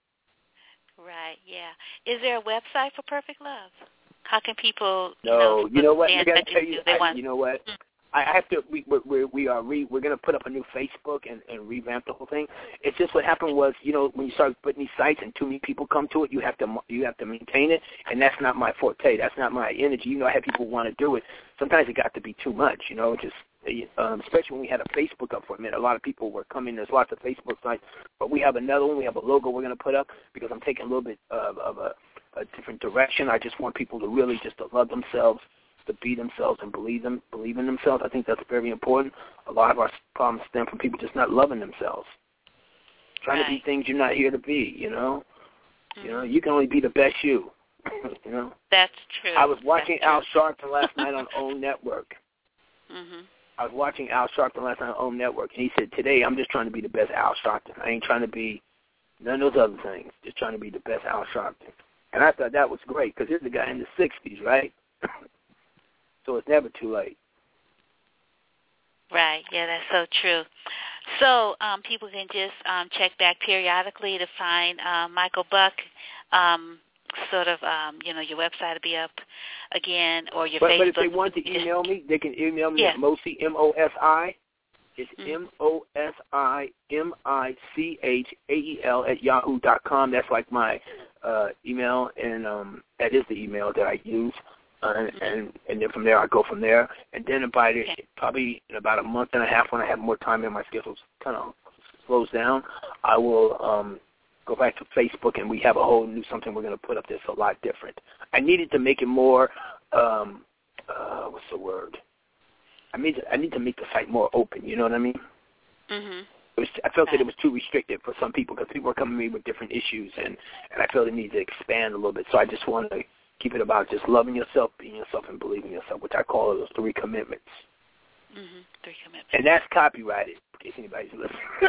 Right, yeah. Is there a website for Perfect Love? How can people, you no, know, you know what? I got to tell you, you, they I, want... you know what? Mm-hmm. I have to. We we we are re, we're going to put up a new Facebook and, and revamp the whole thing. It's just what happened was, you know, when you start putting these sites and too many people come to it, you have to you have to maintain it, and that's not my forte. That's not my energy. You know, I have people who want to do it. Sometimes it got to be too much. You know, just um, especially when we had a Facebook up for a minute. A lot of people were coming. There's lots of Facebook sites, but we have another one. We have a logo we're going to put up because I'm taking a little bit of, of a, a different direction. I just want people to really just to love themselves. to be themselves and believe them, believe in themselves. I think that's very important. A lot of our problems stem from people just not loving themselves, trying right. to be things you're not here to be. You know, mm-hmm. you know, you can only be the best you. You know, that's true. I was watching Al Sharpton last night on OWN Network. Mm-hmm. I was watching Al Sharpton last night on OWN Network, and he said, "Today I'm just trying to be the best Al Sharpton. I ain't trying to be none of those other things. Just trying to be the best Al Sharpton." And I thought that was great because here's a guy in the sixties, right? So it's never too late. Right. Yeah, that's so true. So um, people can just um, check back periodically to find uh, Michael Buck. Um, sort of, um, you know, your website will be up again, or your but, Facebook. But if they want to email me, they can email me yeah. at Mosi, M O S I. It's mm-hmm. M O S I M I C H A E L at yahoo dot com. That's like my uh, email, and um, that is the email that I use. Uh, mm-hmm. and and then from there, I go from there. And then by the, okay. probably in about a month and a half, when I have more time and my schedule kind of slows down, I will um, go back to Facebook, and we have a whole new something we're going to put up that's a lot different. I needed to make it more, um, uh, what's the word? I need to, I need to make the site more open. You know what I mean? Mm-hmm. It was, I felt that it was too restricted for some people because people were coming to me with different issues, and, and I felt it needed to expand a little bit. So I just wanted to keep it about just loving yourself, being yourself, and believing yourself, which I call those three commitments. Mm-hmm. Three commitments. And that's copyrighted, in case anybody's listening.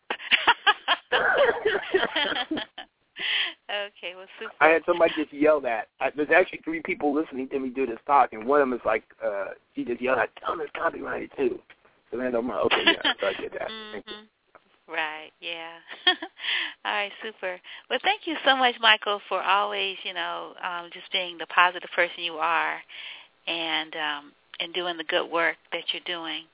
Okay, well, super. I had somebody just yell that. I, there's actually three people listening to me do this talk, and one of them is like, uh, he just yelled, "Tell them it's copyrighted too." So then I'm like, okay, yeah, so I get that. Mm-hmm. Thank you. Right, yeah. All right, super. Well, thank you so much, Michael, for always, you know, um, just being the positive person you are, and um, and doing the good work that you're doing,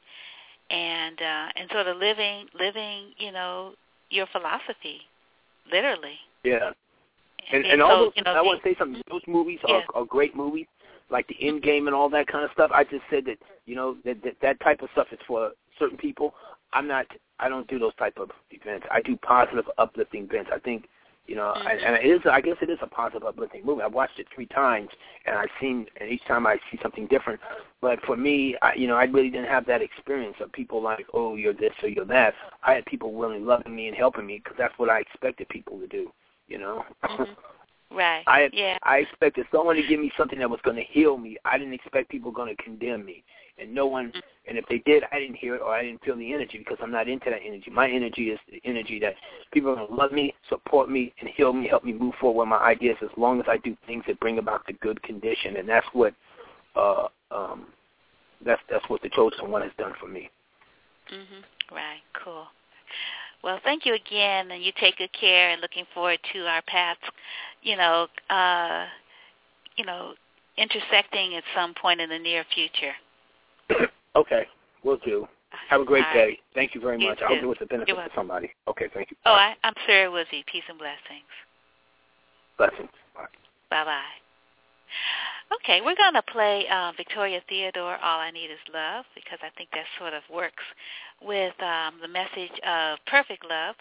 and uh, and sort of living, living, you know, your philosophy, literally. Yeah. And, And, and all so, those, you know, I want to say something. Those movies yeah. are, are great movies, like the End Game and all that kind of stuff. I just said that, you know, that, that that type of stuff is for certain people. I'm not. I don't do those type of events. I do positive, uplifting events. I think, you know, Mm-hmm. I, and it is. I guess it is a positive, uplifting movie. I've watched it three times, and I've seen, and each time I see something different. But for me, I, you know, I really didn't have that experience of people like, oh, you're this or you're that. I had people really loving me and helping me because that's what I expected people to do. You know. Mm-hmm. Right. I yeah. I expected someone to give me something that was going to heal me. I didn't expect people going to condemn me, and no one. And if they did, I didn't hear it or I didn't feel the energy because I'm not into that energy. My energy is the energy that people are going to love me, support me, and heal me, help me move forward with my ideas as long as I do things that bring about the good condition. And that's what uh um that's that's what the Chosen One has done for me. Mm-hmm. Right. Cool. Well, thank you again, and you take good care, and looking forward to our paths, you know, uh, you know, intersecting at some point in the near future. Okay, will do. Have a great All day. right. Thank you very You much. I hope too. it was a benefit You're to somebody. Okay, thank you. Oh, I, I'm sure it was. You. Peace and blessings. Blessings. Bye. Bye-bye. Okay, we're going to play uh, Victoria Theodore, All I Need Is Love, because I think that sort of works with um, the message of perfect love.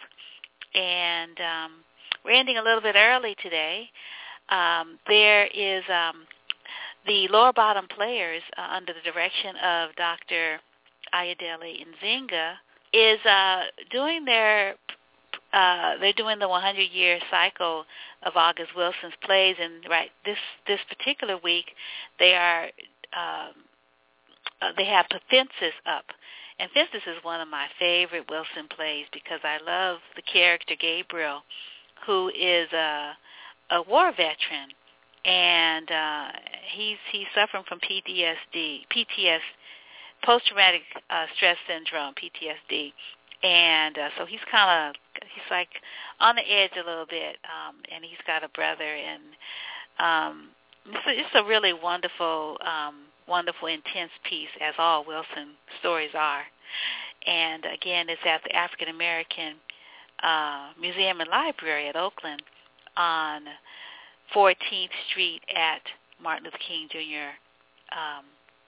And um, we're ending a little bit early today. Um, there is um, the Lower Bottom Players, uh, under the direction of Doctor Ayodele Nzinga, is uh, doing their Uh, they're doing the hundred-year cycle of August Wilson's plays, and right this this particular week, they are um, uh, they have Fences up, and Fences is one of my favorite Wilson plays because I love the character Gabriel, who is a a war veteran, and uh, he's he's suffering from P T S D, P T S, post-traumatic uh, stress syndrome, P T S D. And uh, so he's kind of, he's like on the edge a little bit, um, and he's got a brother, and um, it's, a, it's a really wonderful, um, wonderful, intense piece, as all Wilson stories are. And again, it's at the African American uh, Museum and Library at Oakland on fourteenth Street at Martin Luther King Junior Um,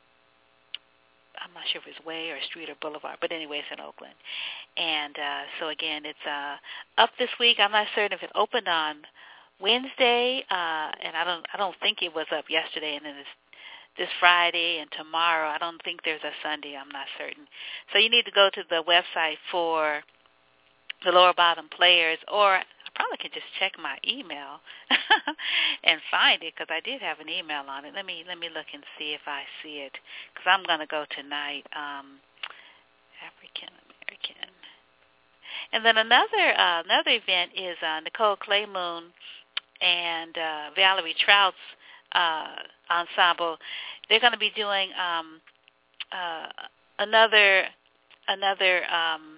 I'm not sure if it's Way or Street or Boulevard, but anyway, it's in Oakland. And uh, so again, it's uh, up this week. I'm not certain if it opened on Wednesday, uh, and I don't I don't think it was up yesterday, and then it's this Friday and tomorrow. I don't think there's a Sunday. I'm not certain. So you need to go to the website for the Lower Bottom Players, or I probably could just check my email and find it, because I did have an email on it. Let me let me look and see if I see it, because I'm going to go tonight. Um, African American. And then another uh, another event is uh, Nicole Claymoon and uh, Valerie Trout's uh, ensemble. They're going to be doing um, uh, another another um,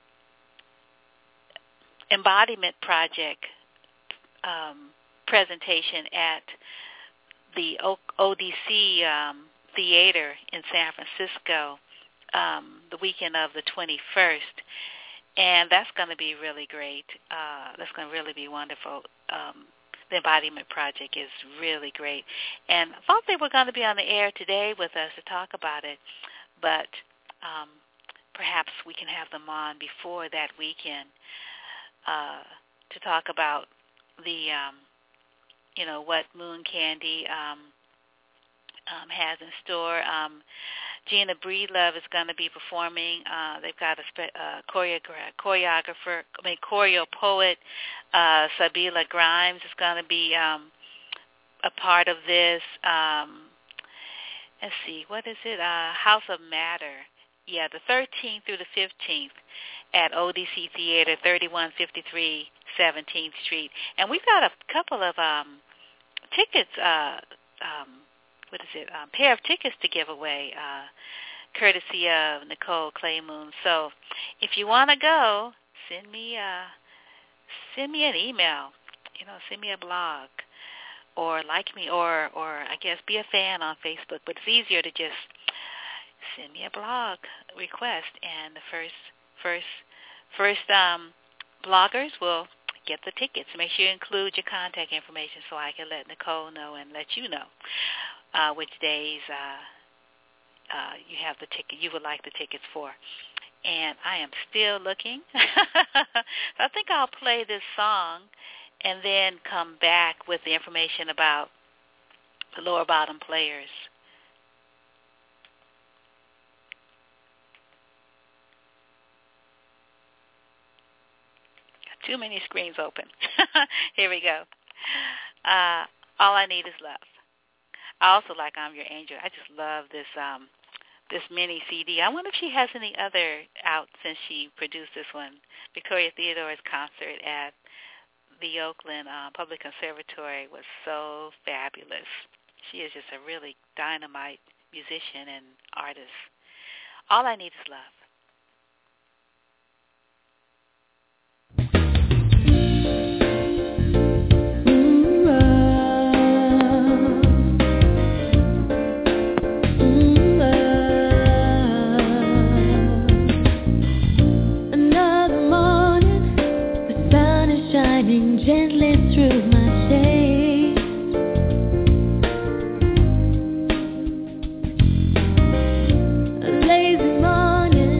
embodiment project um, presentation at the o- ODC um, Theater in San Francisco um, the weekend of the twenty-first. And that's going to be really great. Uh, that's going to really be wonderful. Um, the Embodiment Project is really great. And I thought they were going to be on the air today with us to talk about it, but um, perhaps we can have them on before that weekend uh, to talk about the, um, you know, what Moon Candy um, um, has in store. Um, Gina Breedlove is going to be performing. Uh, they've got a spe- uh, choreogra- choreographer, I mean, choreo poet, uh, Sabila Grimes is going to be um, a part of this. Um, let's see, what is it? Uh, House of Matter. Yeah, the thirteenth through the fifteenth at O D C Theater, thirty-one fifty-three seventeenth Street. And we've got a couple of um, tickets, uh, um, what is it, um, pair of tickets to give away, uh, courtesy of Nicole Claymoon. So if you want to go, send me uh, send me an email, you know, send me a blog, or like me, or, or I guess be a fan on Facebook. But it's easier to just send me a blog request, and the first first first um, bloggers will get the tickets. Make sure you include your contact information so I can let Nicole know and let you know uh, which days uh, uh, you have the ticket you would like the tickets for. And I am still looking. I think I'll play this song and then come back with the information about the Lower Bottom Players. Too many screens open. Here we go. Uh, All I Need Is Love. I also like I'm Your Angel. I just love this um, this mini C D. I wonder if she has any other out since she produced this one. Victoria Theodore's concert at the Oakland uh, Public Conservatory was so fabulous. She is just a really dynamite musician and artist. All I Need Is Love. Gently through my day, a lazy morning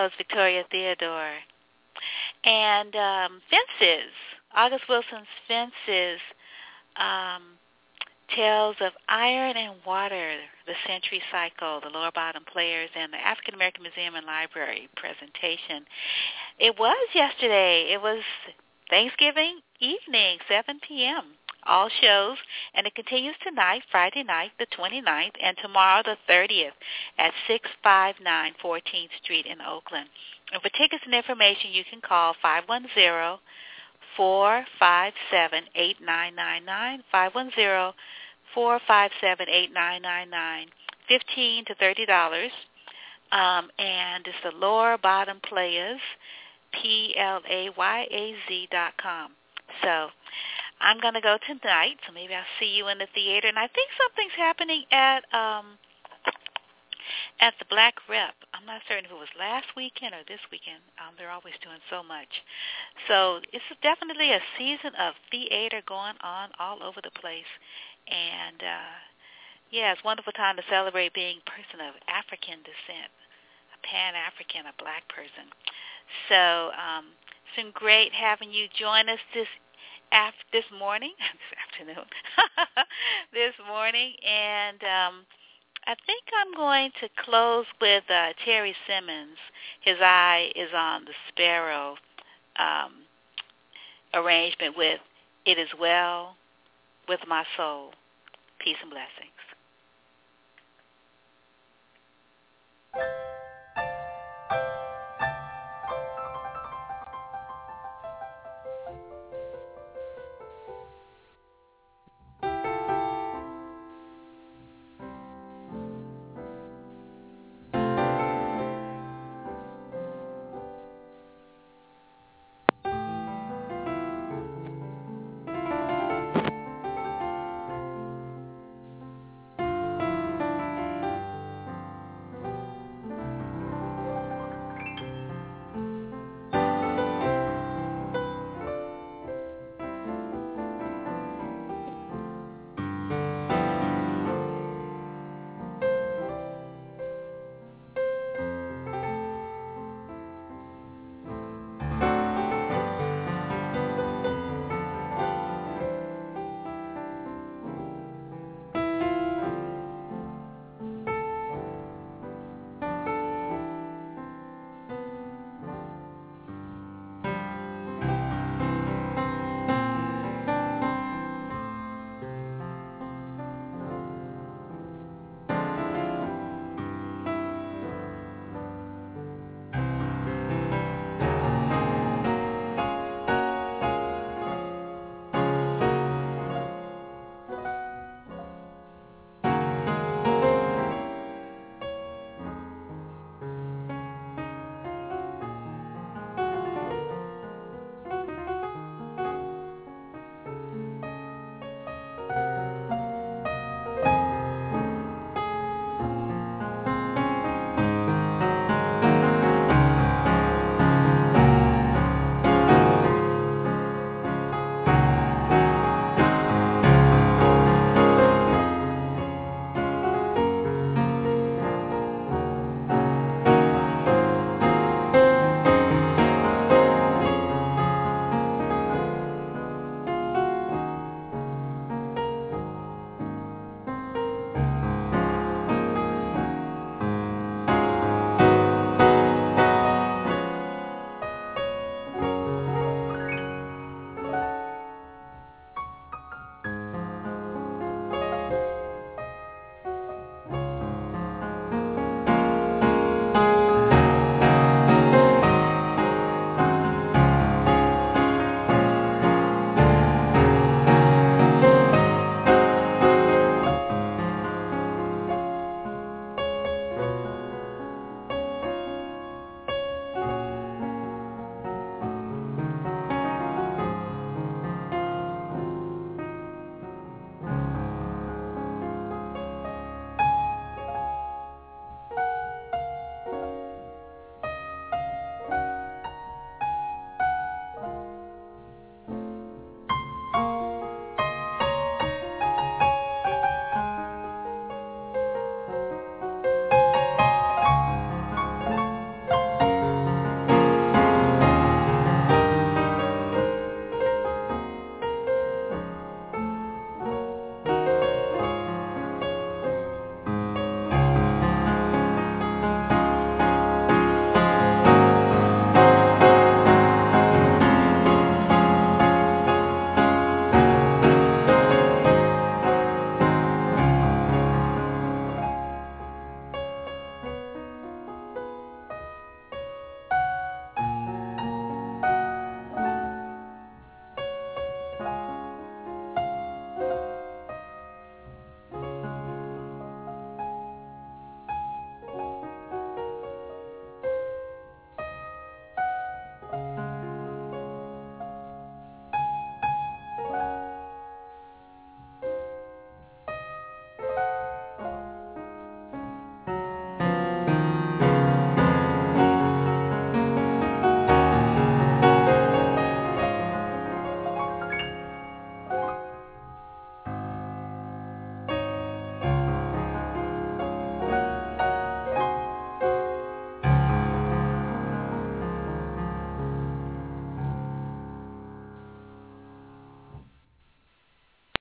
was Victoria Theodore. And um, Fences, August Wilson's Fences, um, Tales of Iron and Water, the Century Cycle, the Lower Bottom Players, and the African American Museum and Library presentation. It was yesterday. It was Thanksgiving evening, seven p.m., all shows, and it continues tonight, Friday night, the twenty-ninth, and tomorrow, the thirtieth, at six fifty-nine fourteenth Street in Oakland. And for tickets and information, you can call five one zero, four five seven, eight nine nine nine, five one zero, four five seven, eight nine nine nine, fifteen to thirty dollars, um, and it's the Lower Bottom Players, P L A Y A Z dot com. So I'm going to go tonight, so maybe I'll see you in the theater. And I think something's happening at um, at the Black Rep. I'm not certain if it was last weekend or this weekend. Um, they're always doing so much. So it's definitely a season of theater going on all over the place. And, uh, yeah, it's a wonderful time to celebrate being a person of African descent, a Pan-African, a black person. So um, it's been great having you join us this Af- this morning, this afternoon, this morning, and um, I think I'm going to close with uh, Terry Simmons. His Eye is on the Sparrow um, arrangement with It Is Well With My Soul. Peace and blessings.